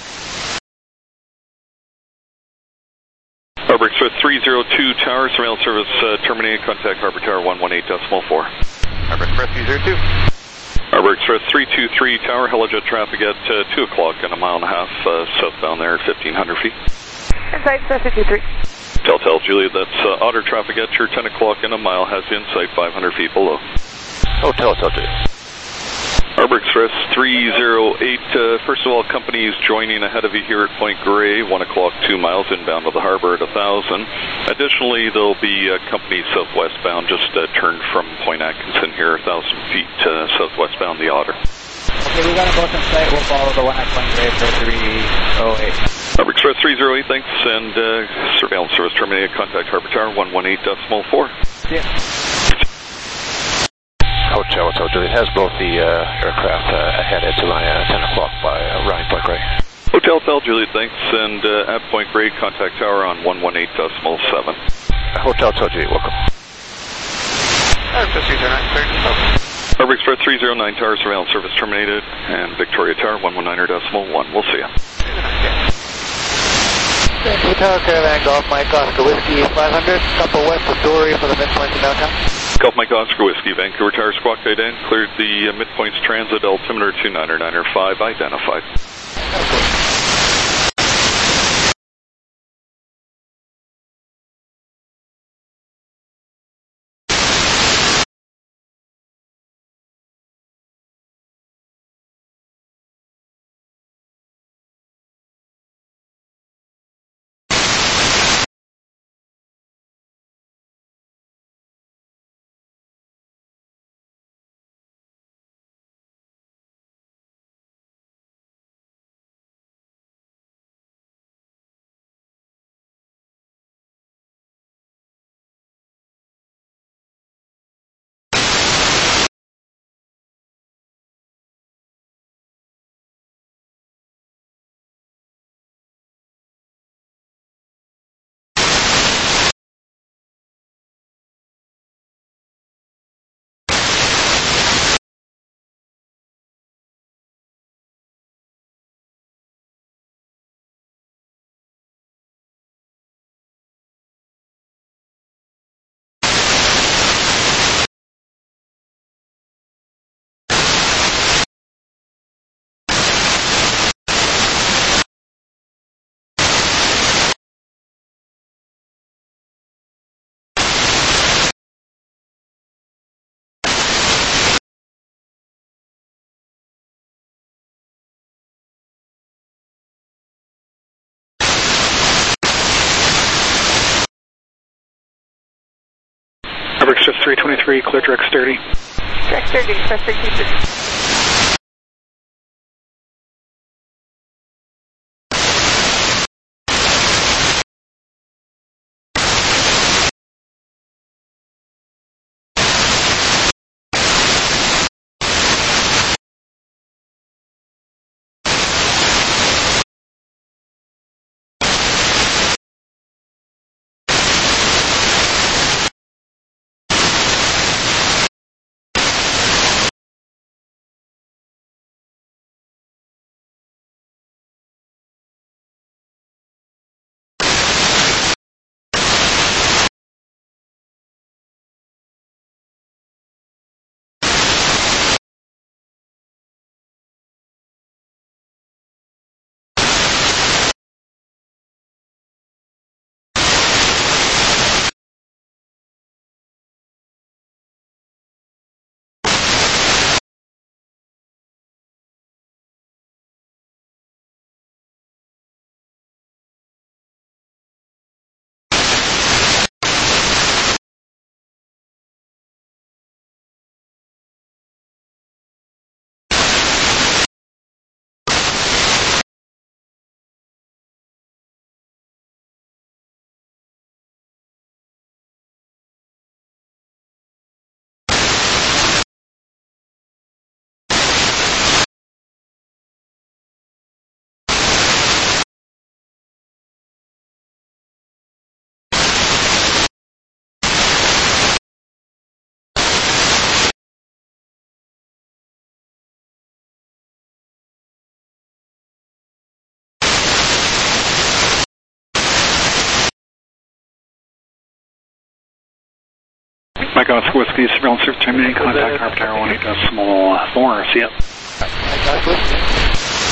Speaker 8: Harbor Express 302 Tower, surveillance service terminated. Contact Harbor Tower 118.4.
Speaker 2: Harbor Express 302.
Speaker 8: Harbor Express 323 Tower, helijet traffic at 2 o'clock and a mile and a half southbound there at 1,500 feet.
Speaker 4: Inside, Express 323.
Speaker 8: Telltale Juliet, that's Otter traffic at your 10 o'clock and a mile, has you in sight 500 feet below.
Speaker 5: Hotel Juliet.
Speaker 8: Harbor Express 308, first of all, companies joining ahead of you here at Point Grey, 1 o'clock, 2 miles inbound to the harbor at 1,000. Additionally, there'll be companies southwestbound, just turned from Point Atkinson here, 1,000 feet southwestbound the Otter.
Speaker 7: Okay, we got them both in sight. We'll follow the one at Point Grey for 308.
Speaker 8: Harbor Express 308, thanks, and surveillance service terminated. Contact Harbor Tower 118.4.
Speaker 7: Yeah.
Speaker 5: Hotel Juliet has both the aircraft ahead at 10 o'clock by Ryan Point Grey.
Speaker 8: Hotel Juliet, thanks, and at Point Grey, contact tower on 118.7.
Speaker 5: Hotel Juliet, welcome.
Speaker 2: Harbor Express 309,
Speaker 8: Harbor Express 309 Tower, surveillance service terminated, and Victoria Tower 119.1. We'll see you.
Speaker 2: Vancouver Tower, Caravan Golf, Mike Oscar Whiskey 500, couple west of Dory for the midpoint of downtown.
Speaker 8: Golf Mike Oscar Whiskey, Vancouver Tower, squawk ident, cleared the midpoints transit, altimeter 29905, identified.
Speaker 6: Harbor Express 323, clear direct sturdy.
Speaker 4: Direct sturdy, Express 323.
Speaker 6: Mike Oscar Whiskey, surveillance search terminating, contact Harbour Tower 18.4, see ya.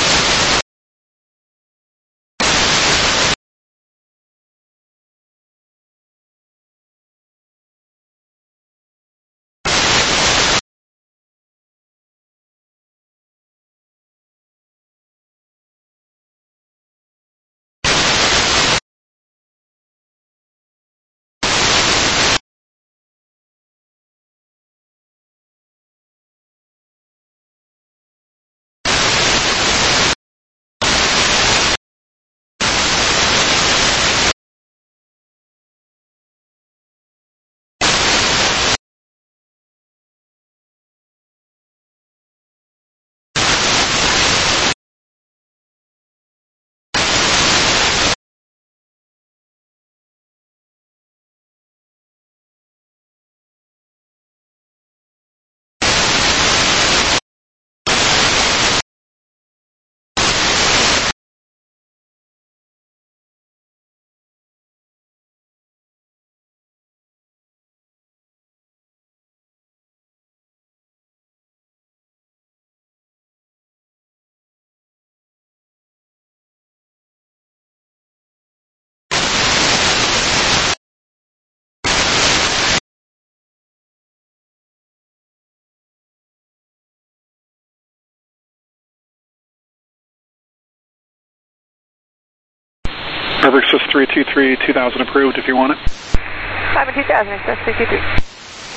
Speaker 6: Harbour Express 323, 2000 approved if you want it.
Speaker 4: 5 and 2000, Express 323.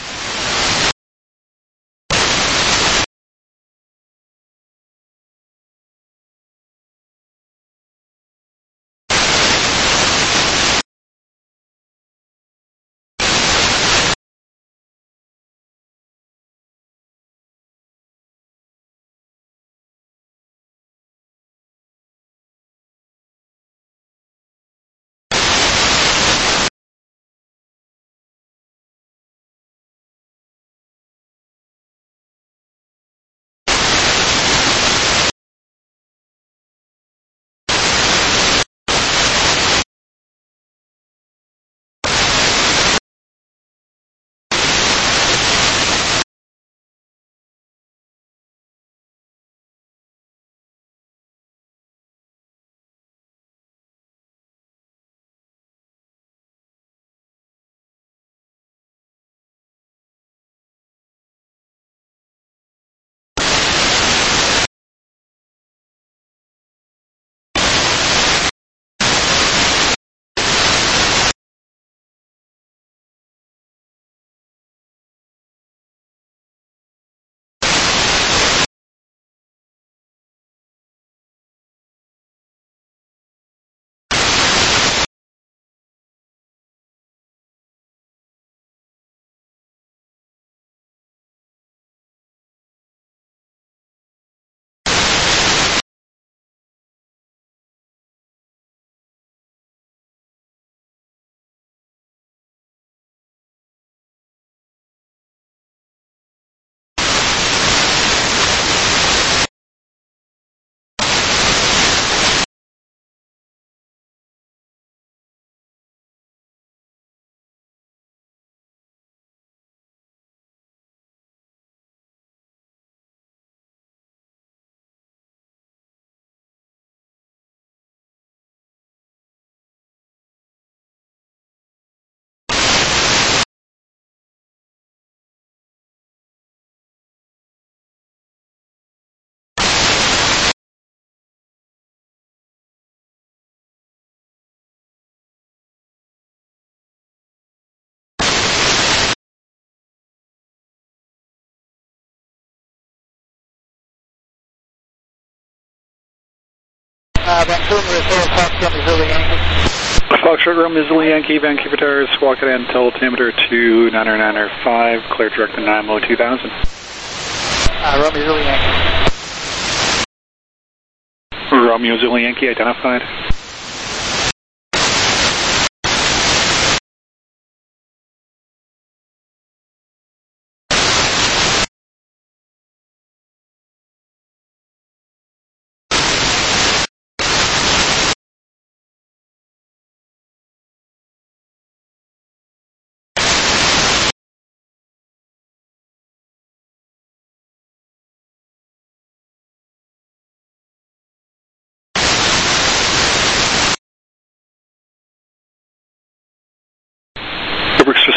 Speaker 9: Vancouver, Foxtrot, Missoula Yankee.
Speaker 6: Foxtrot, Romeo, Missoula Yankee, Vancouver Towers, squawk it in, tell altimeter to 90905, clear direct to Namo 2000.
Speaker 9: Romeo, Missoula Yankee.
Speaker 6: Romeo, Missoula Yankee identified.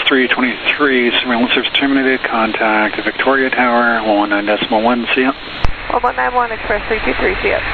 Speaker 6: 323, surveillance service terminated. Contact Victoria Tower, 119.1, see ya.
Speaker 4: 1191 Express 323, see ya.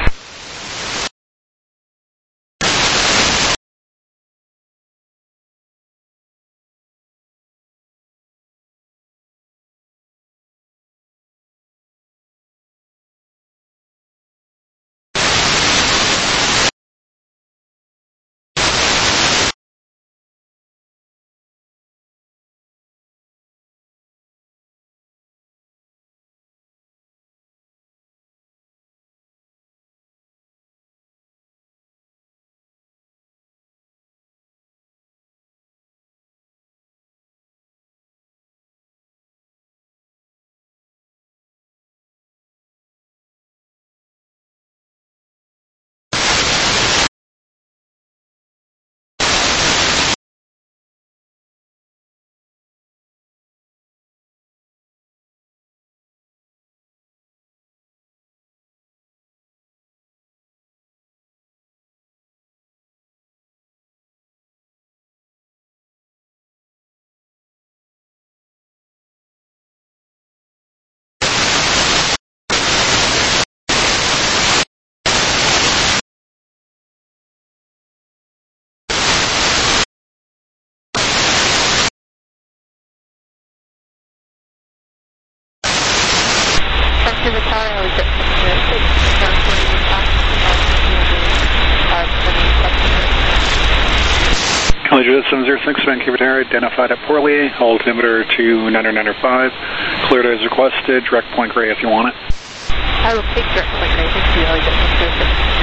Speaker 6: Collision 706, Vancouver Tower, identified at poorly. Altimeter to 9905. Cleared as requested. Direct point gray if you want it.
Speaker 4: I will take direct point gray. Thank you.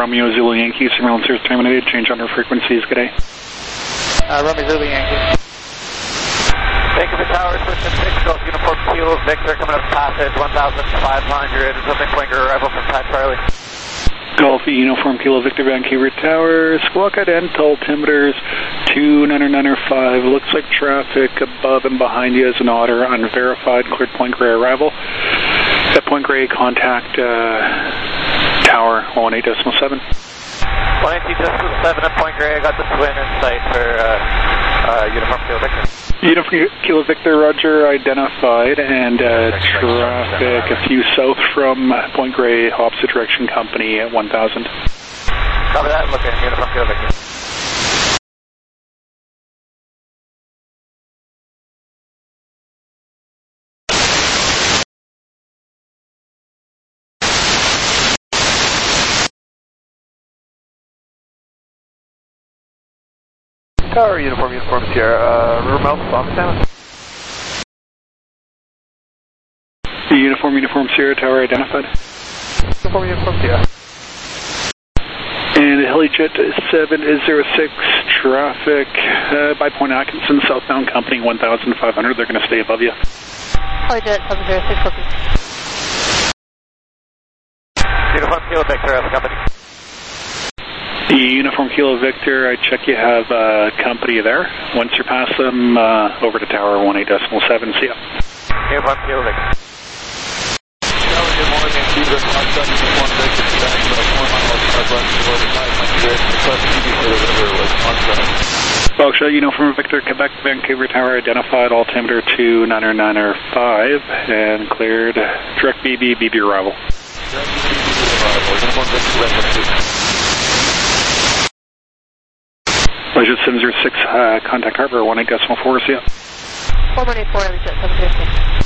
Speaker 6: Romeo Zulu Yankee, surveillance is terminated. Change under frequencies. Good day.
Speaker 9: Romeo Zulu Yankee.
Speaker 2: Vancouver Tower, System 6, Golf Uniform Kilo Victor coming up passage 1,500. Something Quaker arrival from Pat Charlie.
Speaker 6: Golf Uniform Kilo Victor, Vancouver Tower, squawk ident, altimeters 2995. Looks like traffic above and behind you is an Otter, unverified, cleared Point Grey arrival. At Point Grey, contact Tower 18.7.
Speaker 2: 118.7 at Point Grey, I got the twin in sight for Uniform Kilo Victor.
Speaker 6: Uniform Kilo Victor, roger, identified, and traffic a few south from Point Grey, opposite direction, company at 1000.
Speaker 2: Copy that, looking Uniform Kilo Victor.
Speaker 3: Tower, Uniform Sierra, river mouth, bomb sound.
Speaker 6: Uniform Sierra, Tower identified.
Speaker 3: Uniform Sierra.
Speaker 6: And Helijet 706, traffic by Point Atkinson, southbound company 1500. They're going to stay above you.
Speaker 4: Helijet 706, copy.
Speaker 2: Uniform Kilo Victor, have a company.
Speaker 6: Uniform Kilo Victor, I check you have company there. Once you pass them, over to Tower 18.7. See ya.
Speaker 2: Uniform Kilo Victor.
Speaker 3: Good morning, Vancouver. Contact Uniform Victor, back about 4 miles northwest of 500. Request TV for the river was contract.
Speaker 6: Foxtrot, Uniform Victor, Quebec, Vancouver Tower, identified, altimeter 2995, and cleared direct BB arrival.
Speaker 3: Direct BB arrival. Uniform Victor, reference.
Speaker 6: Leisure 706, contact Harbor 18.4, see ya.
Speaker 4: 4184, Helijet 706.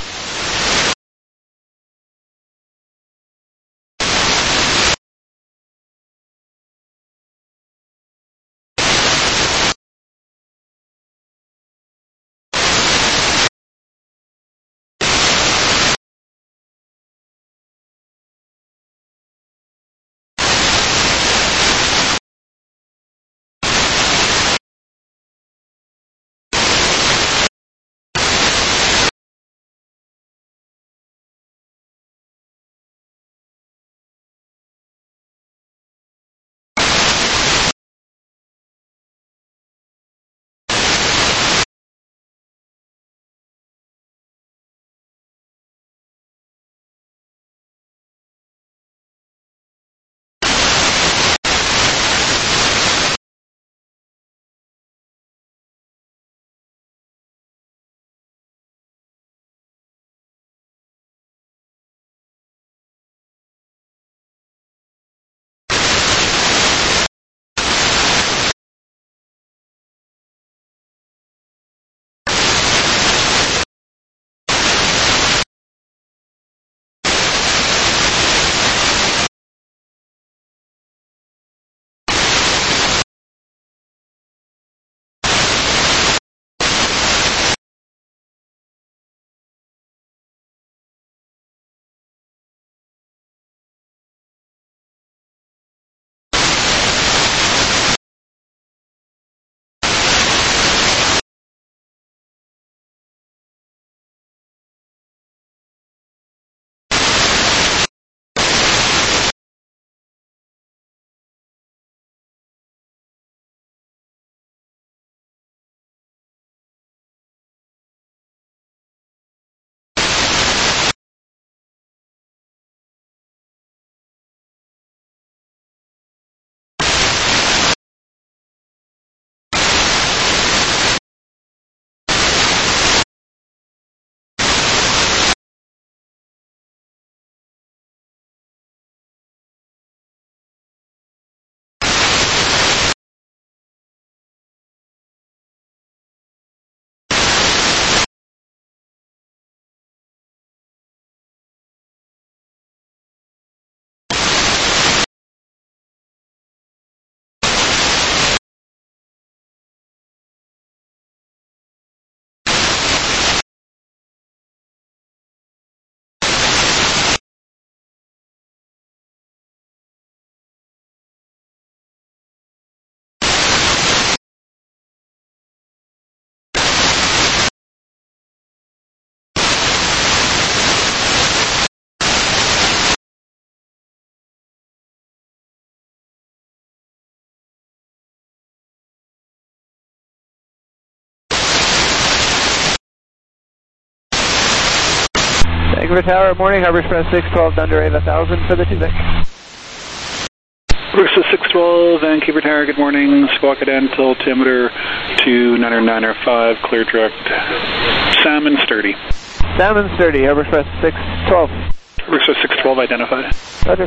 Speaker 5: Vancouver Tower, morning, Harbor Express 612, Thunder Ave 1000 for the 2 Vic.
Speaker 6: Harbor Express 612, Vancouver Tower, good morning, Squawk Dental, altimeter 29905, clear direct, Salmon Sturdy.
Speaker 5: Salmon Sturdy, Harbor Express 612.
Speaker 6: Harbor Express 612 identified.
Speaker 5: Roger.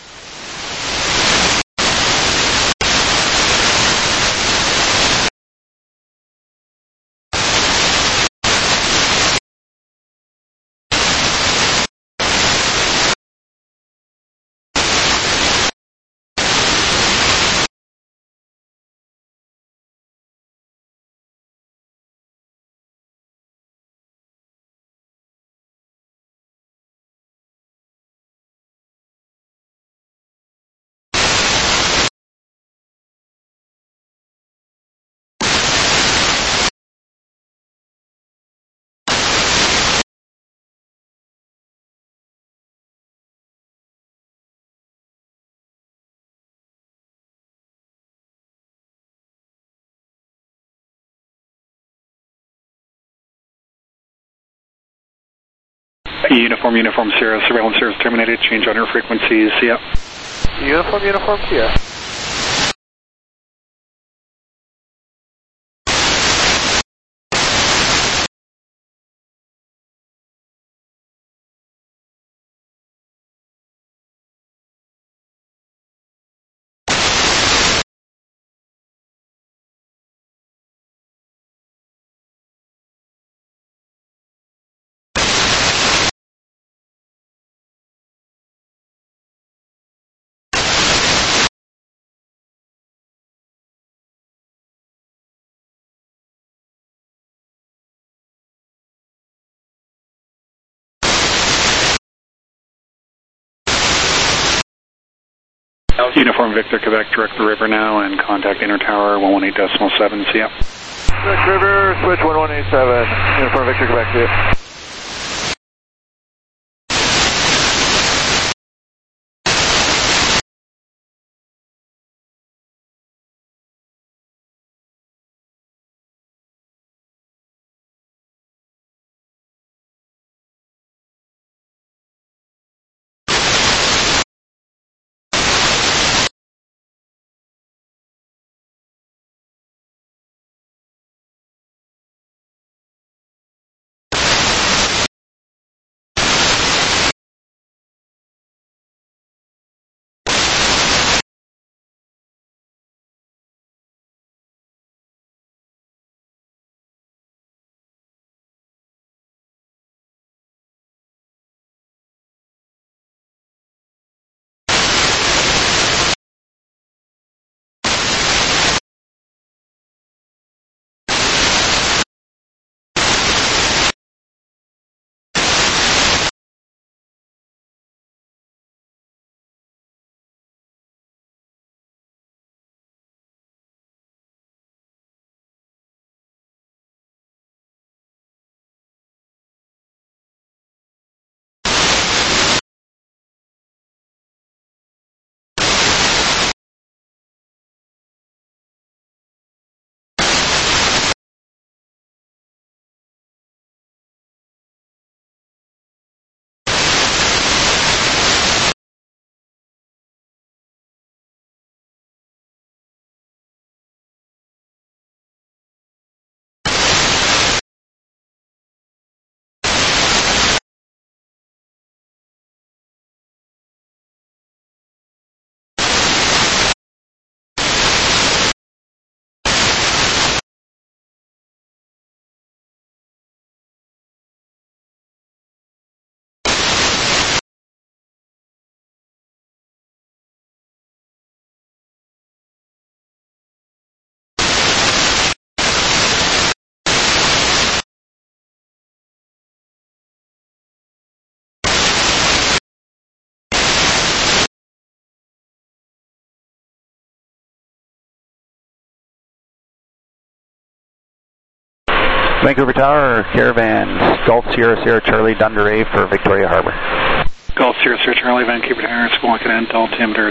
Speaker 6: Uniform Sierra, surveillance service terminated, change on your frequencies, see ya.
Speaker 5: Uniform Sierra.
Speaker 6: Uniform Victor, Quebec, direct the river now and contact inner tower 118.7, see ya.
Speaker 5: Direct river, switch 1187, Uniform Victor, Quebec, see ya.
Speaker 7: Vancouver Tower, Caravan, Golf Sierra Sierra Charlie, Thunder Ave for Victoria Harbor.
Speaker 6: Golf Sierra Sierra Charlie, Vancouver Tower, Squawk Dental, altimeter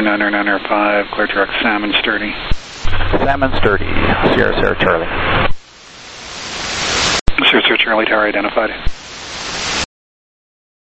Speaker 6: 29905, clear direct, Salmon Sturdy.
Speaker 7: Salmon Sturdy, Sierra Sierra Charlie.
Speaker 6: Sierra Sierra Charlie Tower identified.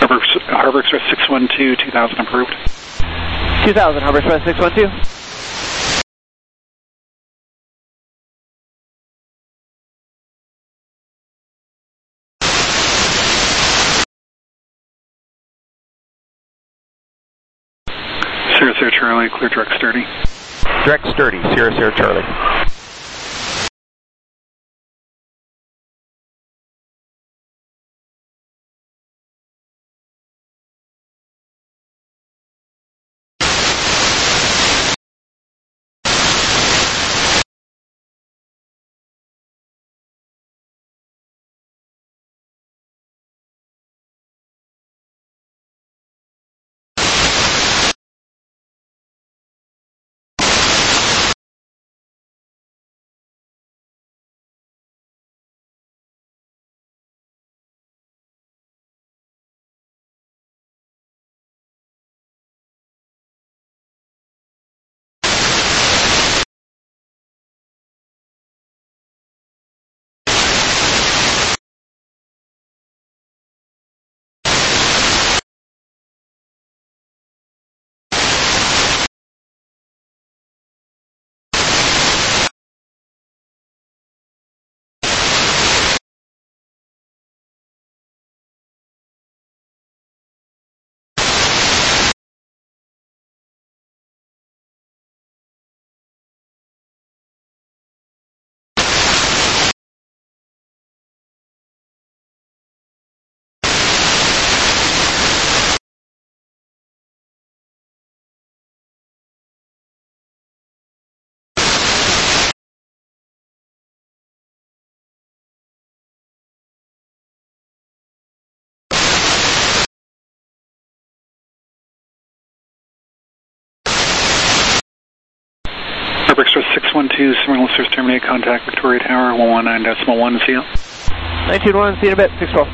Speaker 6: Harbor Express 612, 2000 approved.
Speaker 2: 2000, Harbor Express 612.
Speaker 6: Sierra Charlie, clear direct sturdy.
Speaker 10: Direct sturdy, Sierra Charlie.
Speaker 6: Harbor Express 612, Smyrna Service terminate, contact Victoria Tower, 119.1, see you.
Speaker 2: 19-1, see you in a bit, 612.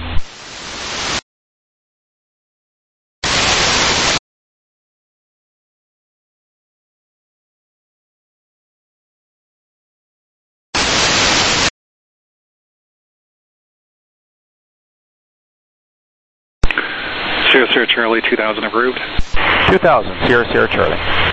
Speaker 6: Sierra Charlie, 2000 approved.
Speaker 10: 2000, Sierra Charlie.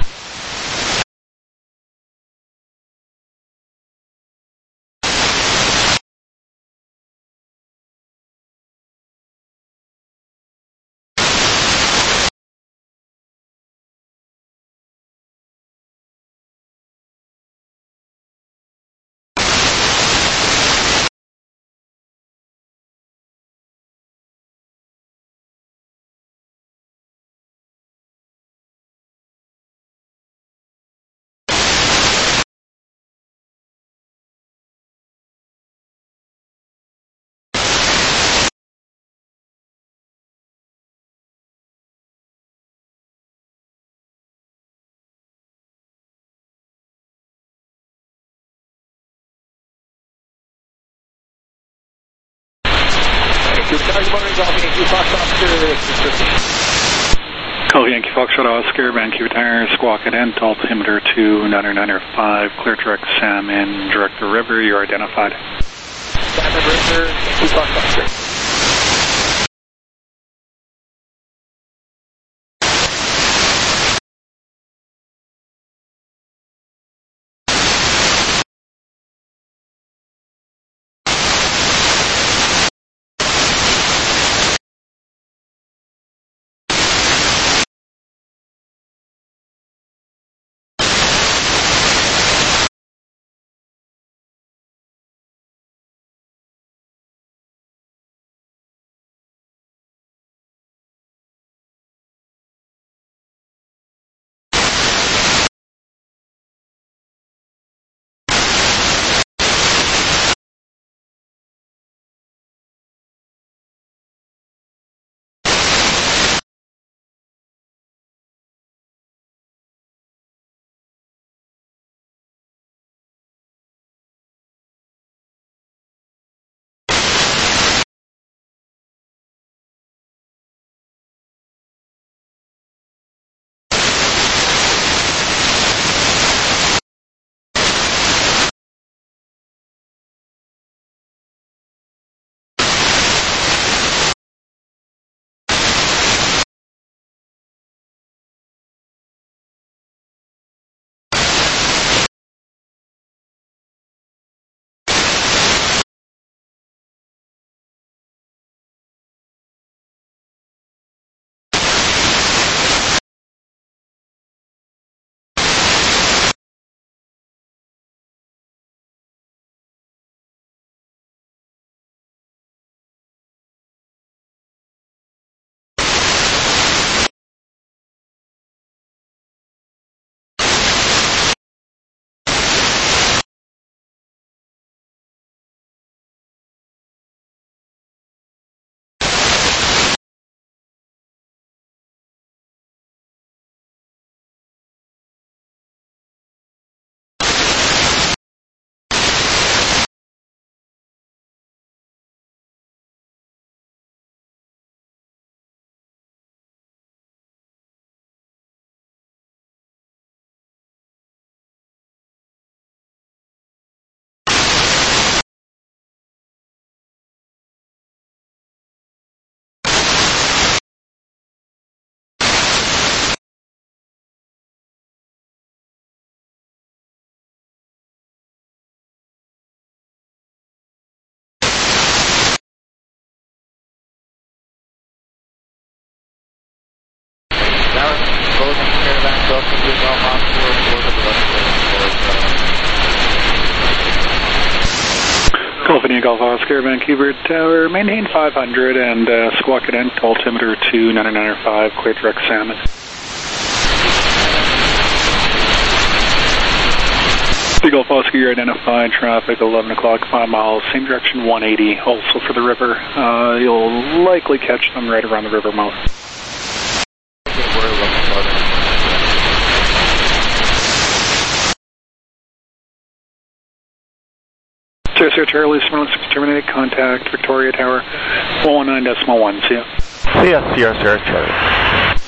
Speaker 6: Call Yankee Foxtrot Oscar, Vancouver Tire, Squawk at End, altimeter 2995, clear direct Sam in Director River, you're identified.
Speaker 2: Sam River, Yankee Foxtrot.
Speaker 6: Company Golf Oscar, Vancouver Tower, maintain 500 and squawk at end, altimeter 2995, clear direct salmon. Golf Oscar, you identified traffic 11 o'clock, 5 miles, same direction 180, also for the river. You'll likely catch them right around the river mouth. Sierra Charlie, 716 terminated, contact Victoria Tower, 119.1, see ya.
Speaker 10: See ya, Sierra Charlie.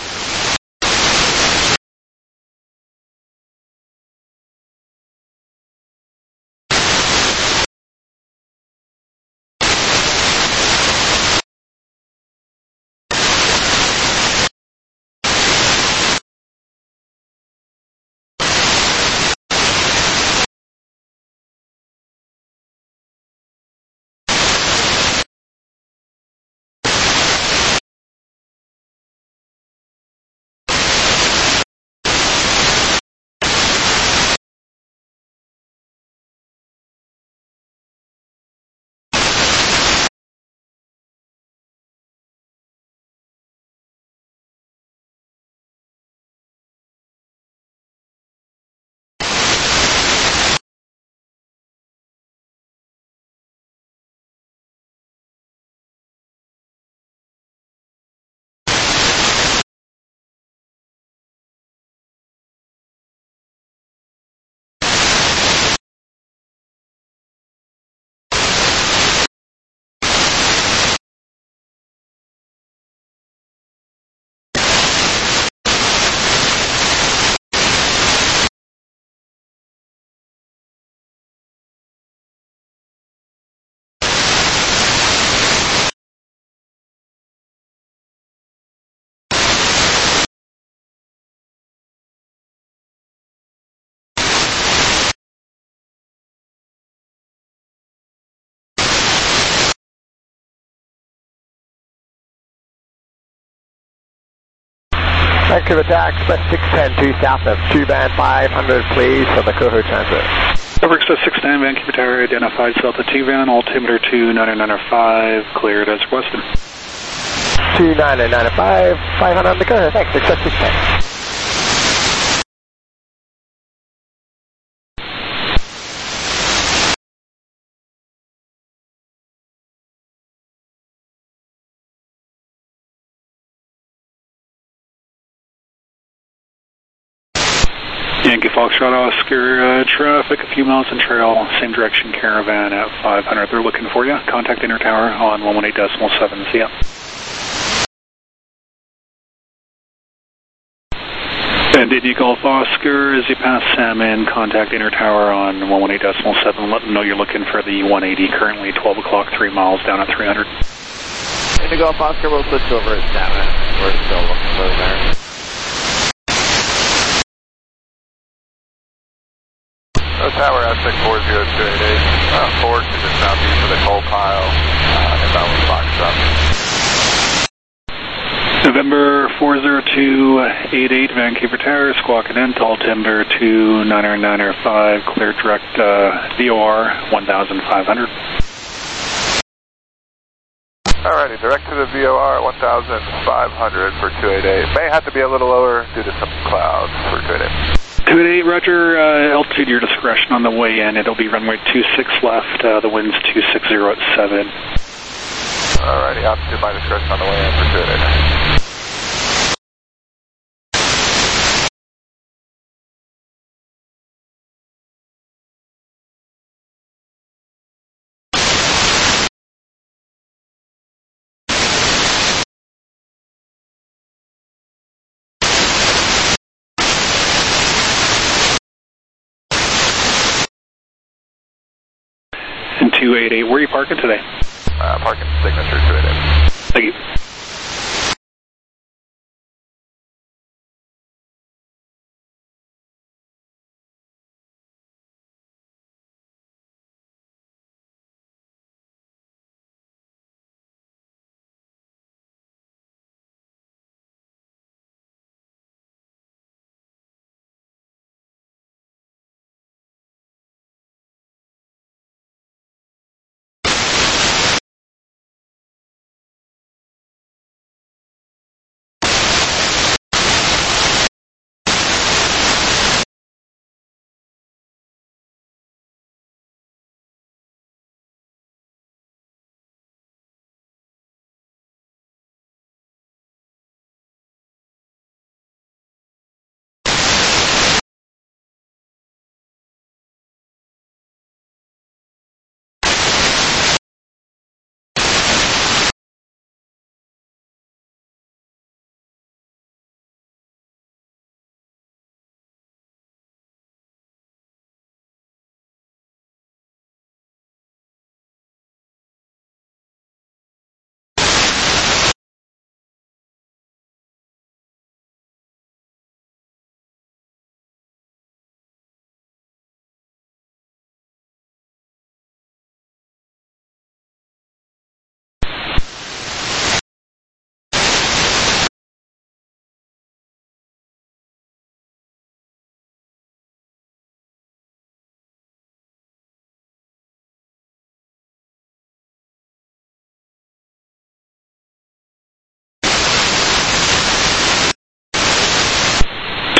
Speaker 10: Vancouver Tower, Express 610 to south of 2 band 500, please, for the Coho Transit.
Speaker 6: Over Express 610, Vancouver Tower, identified south of 2 band, altimeter 2995, cleared as requested.
Speaker 10: 2995, 500 on the Coho, thanks, Express 610.
Speaker 6: Yankee Foxtrot Oscar, traffic a few miles in trail, same direction caravan at 500. They're looking for you. Contact Inner Tower on 118.7. See ya. And Indy Golf Oscar, as you pass Salmon, contact Inner Tower on 118.7. Let them know you're looking for the 180. Currently 12 o'clock, 3 miles down at 300.
Speaker 2: Indy Golf Oscar, we'll switch over at Salmon. We're still looking for there.
Speaker 3: Tower Aztec 40288, forward to the southeast of the coal pile, inbound with Foxtrot.
Speaker 6: November 40288, Vancouver Tower, squawk and end, altimeter 2995, clear direct VOR 1500.
Speaker 3: Alrighty, direct to the VOR 1500 for 288. May have to be a little lower due to some clouds for 288.
Speaker 6: 288, roger, altitude your discretion on the way in. It'll be runway 26 left, the wind's 260 at 7.
Speaker 3: Alrighty, altitude my discretion on the way in for 288.
Speaker 6: And 288, where are you parking today?
Speaker 3: Parking signature 288.
Speaker 6: Thank you.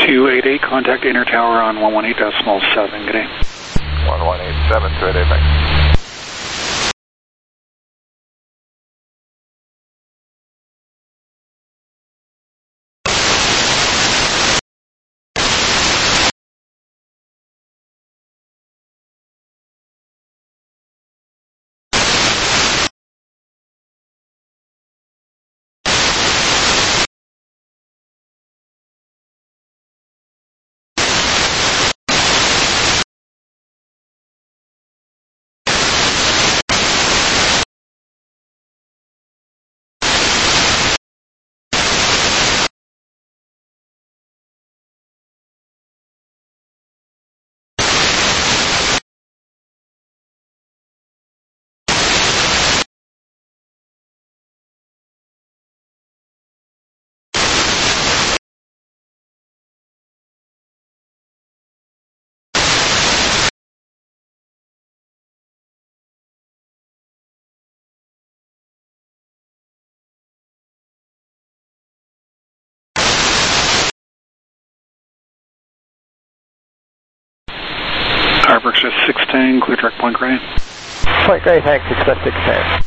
Speaker 6: 288, contact inner tower on 118.7. Good day.
Speaker 3: 1187, 288, thanks.
Speaker 6: Harburg 610, clear direct Point Grey.
Speaker 10: Point Grey, thanks, Express 610.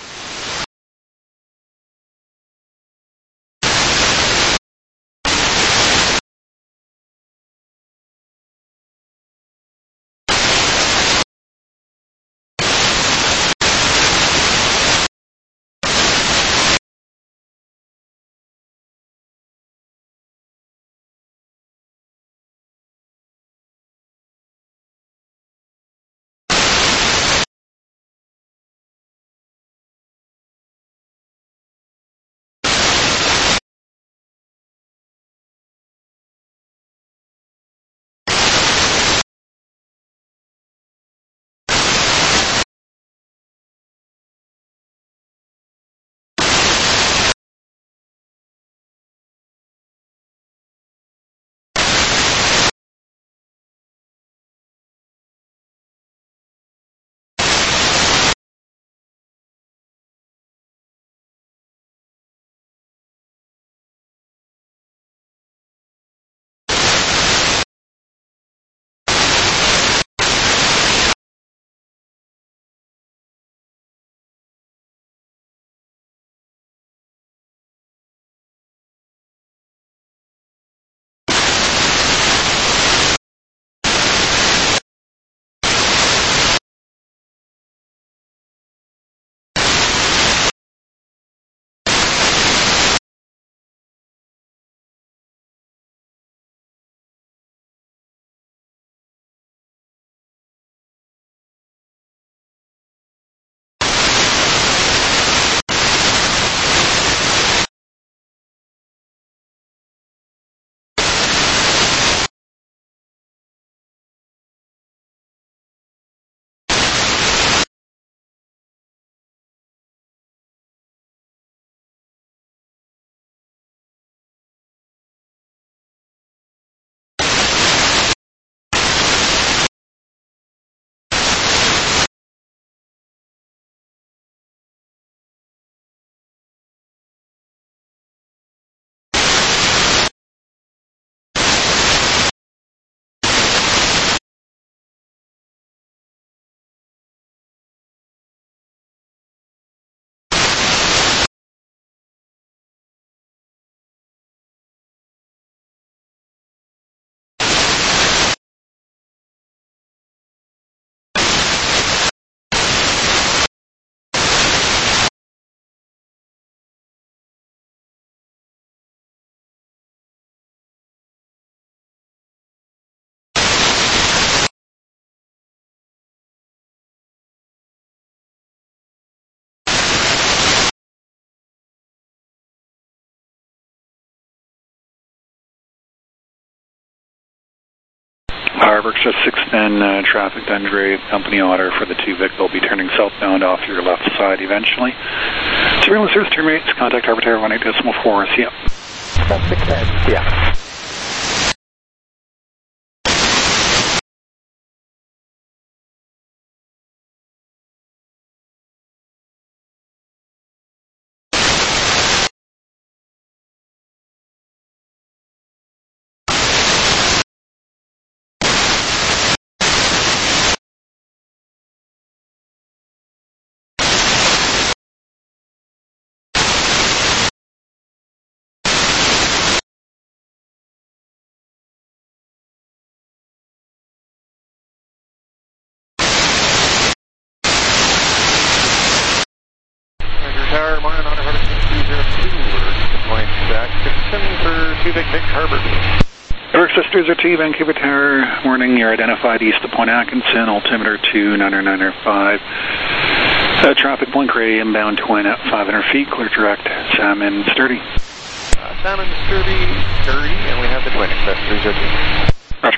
Speaker 6: Harburg 610, traffic Dundre, company order for the 2 Vic. They'll be turning southbound off your left side eventually. Surveillance service terminates. Contact Harbour Tower 18.4. See ya.
Speaker 10: Express 610, see ya.
Speaker 5: Tower, morning, Honor Hardison 202. We're deploying back to December 2 Vic Harbor.
Speaker 6: Access 202, Vancouver Tower, morning, you're identified east of Point Atkinson, altimeter 2995. Traffic Point Grey, inbound twin at 500 feet, clear direct, Salmon Sturdy.
Speaker 5: Salmon Sturdy, and we have the twin, Express 302.
Speaker 6: Roger.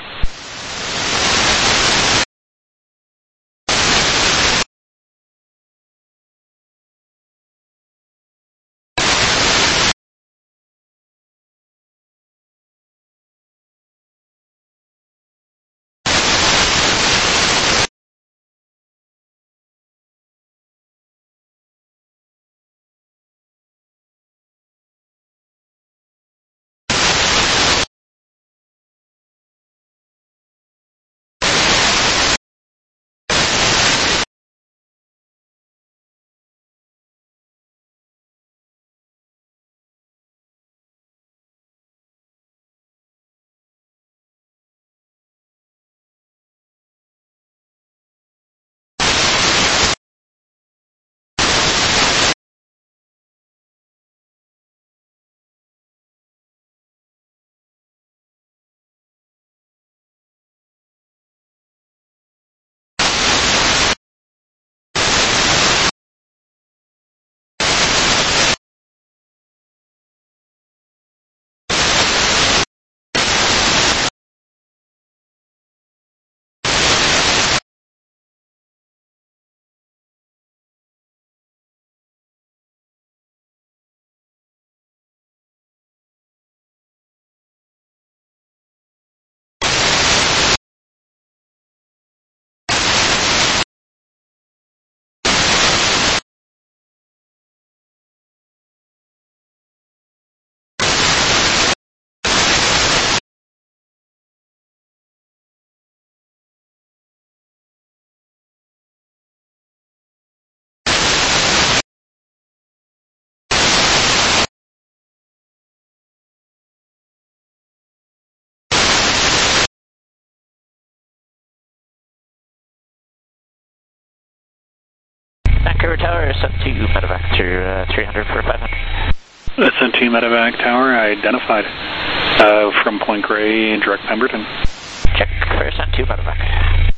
Speaker 7: Vancouver Tower, SN2 medevac to 300 for 500.
Speaker 6: SN2 medevac Tower, identified from Point Grey, direct Pemberton.
Speaker 7: Check for SN2 medevac.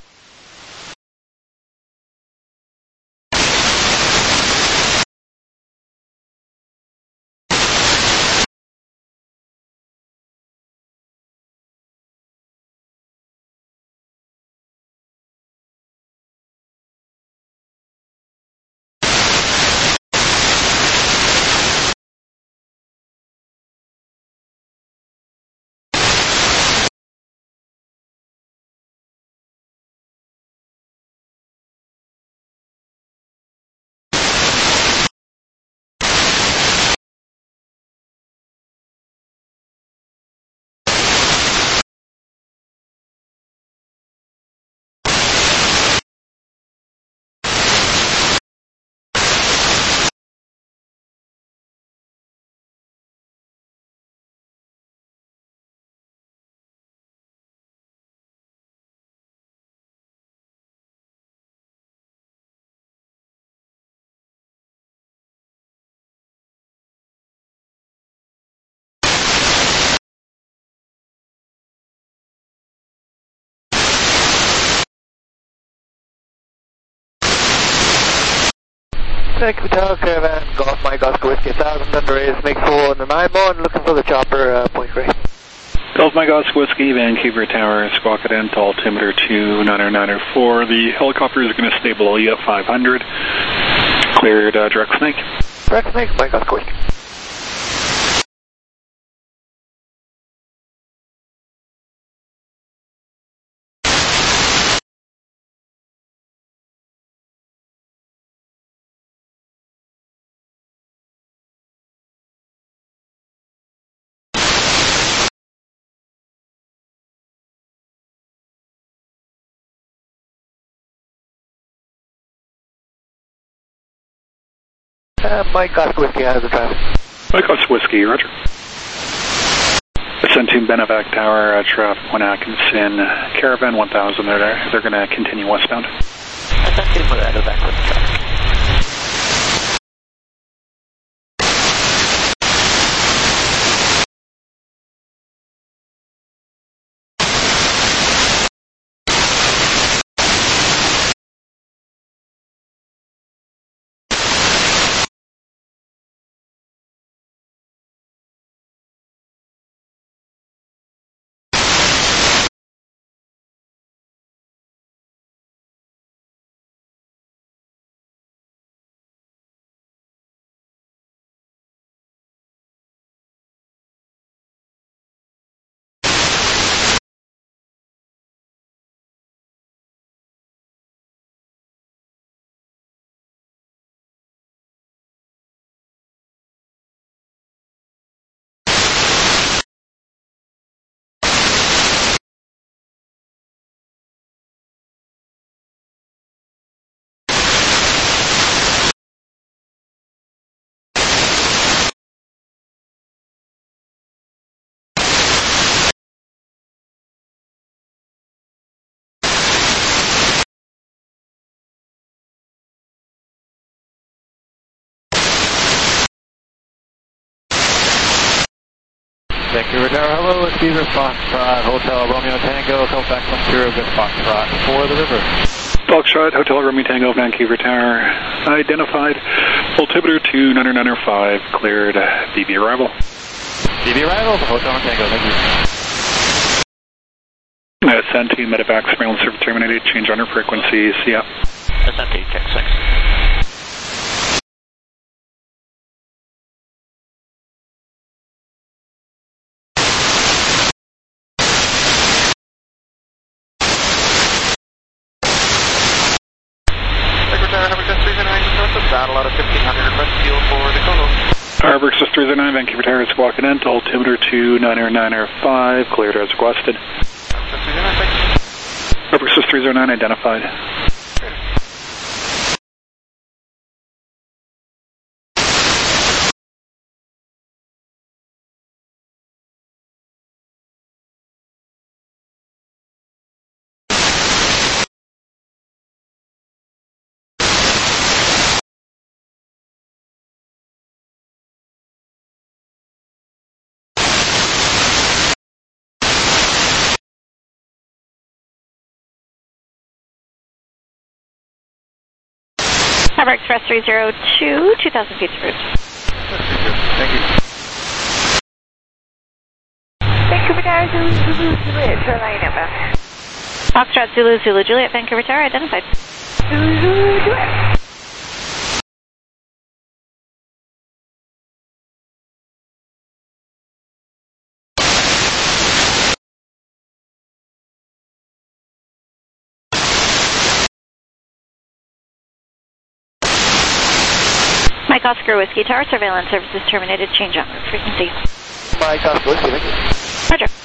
Speaker 10: Vancouver Tower, Caravan, Golf Mike, Oscar Whiskey 1000, underrays, make 4 on the 9-bone, looking for the chopper, Point Grey.
Speaker 6: Golf Mike, Oscar Whiskey, Vancouver Tower, squawk it in to altimeter 2994. The helicopter is going to stay below you at 500. Cleared direct snake.
Speaker 10: Direct snake, Mike, Oscar Whiskey. Mike Oscar Whiskey, how's the traffic?
Speaker 6: Mike Oscar Whiskey, roger. SN2 Benevac Tower, traffic Point Atkinson, Caravan 1000, they're going to continue westbound.
Speaker 7: SN2 Benevac with traffic.
Speaker 10: Vancouver Tower, hello, it's Beaver Foxtrot, Hotel Romeo Tango, Halifax Ontario, good Foxtrot for the river.
Speaker 6: Foxtrot, Hotel Romeo Tango, Vancouver Tower, identified, altimeter 2995, cleared, BB arrival.
Speaker 10: BB arrival, Hotel Tango, thank you.
Speaker 6: SNT, medevac, surveillance server terminated, change on our frequency, see ya.
Speaker 11: SNT, check 6.
Speaker 2: Battle out of 1500, request fuel for Dakota.
Speaker 6: Harbor Express 309, Vancouver Tower, Squawk Cadet, altimeter 2995, cleared as requested. Harbor Express 309, identified.
Speaker 1: Harbor Express 302, 2,000 feet through.
Speaker 2: Thank you.
Speaker 4: Vancouver Tower, Zulu, Juliet, shoreline inbound.
Speaker 1: Foxtrot, Zulu, Zulu, Juliet, Vancouver Tower, identified.
Speaker 4: Zulu, Juliet.
Speaker 1: Mike Oscar Whiskey Tower, surveillance services terminated, change on route frequency.
Speaker 10: Mike Oscar Whiskey, thank you.
Speaker 1: Roger.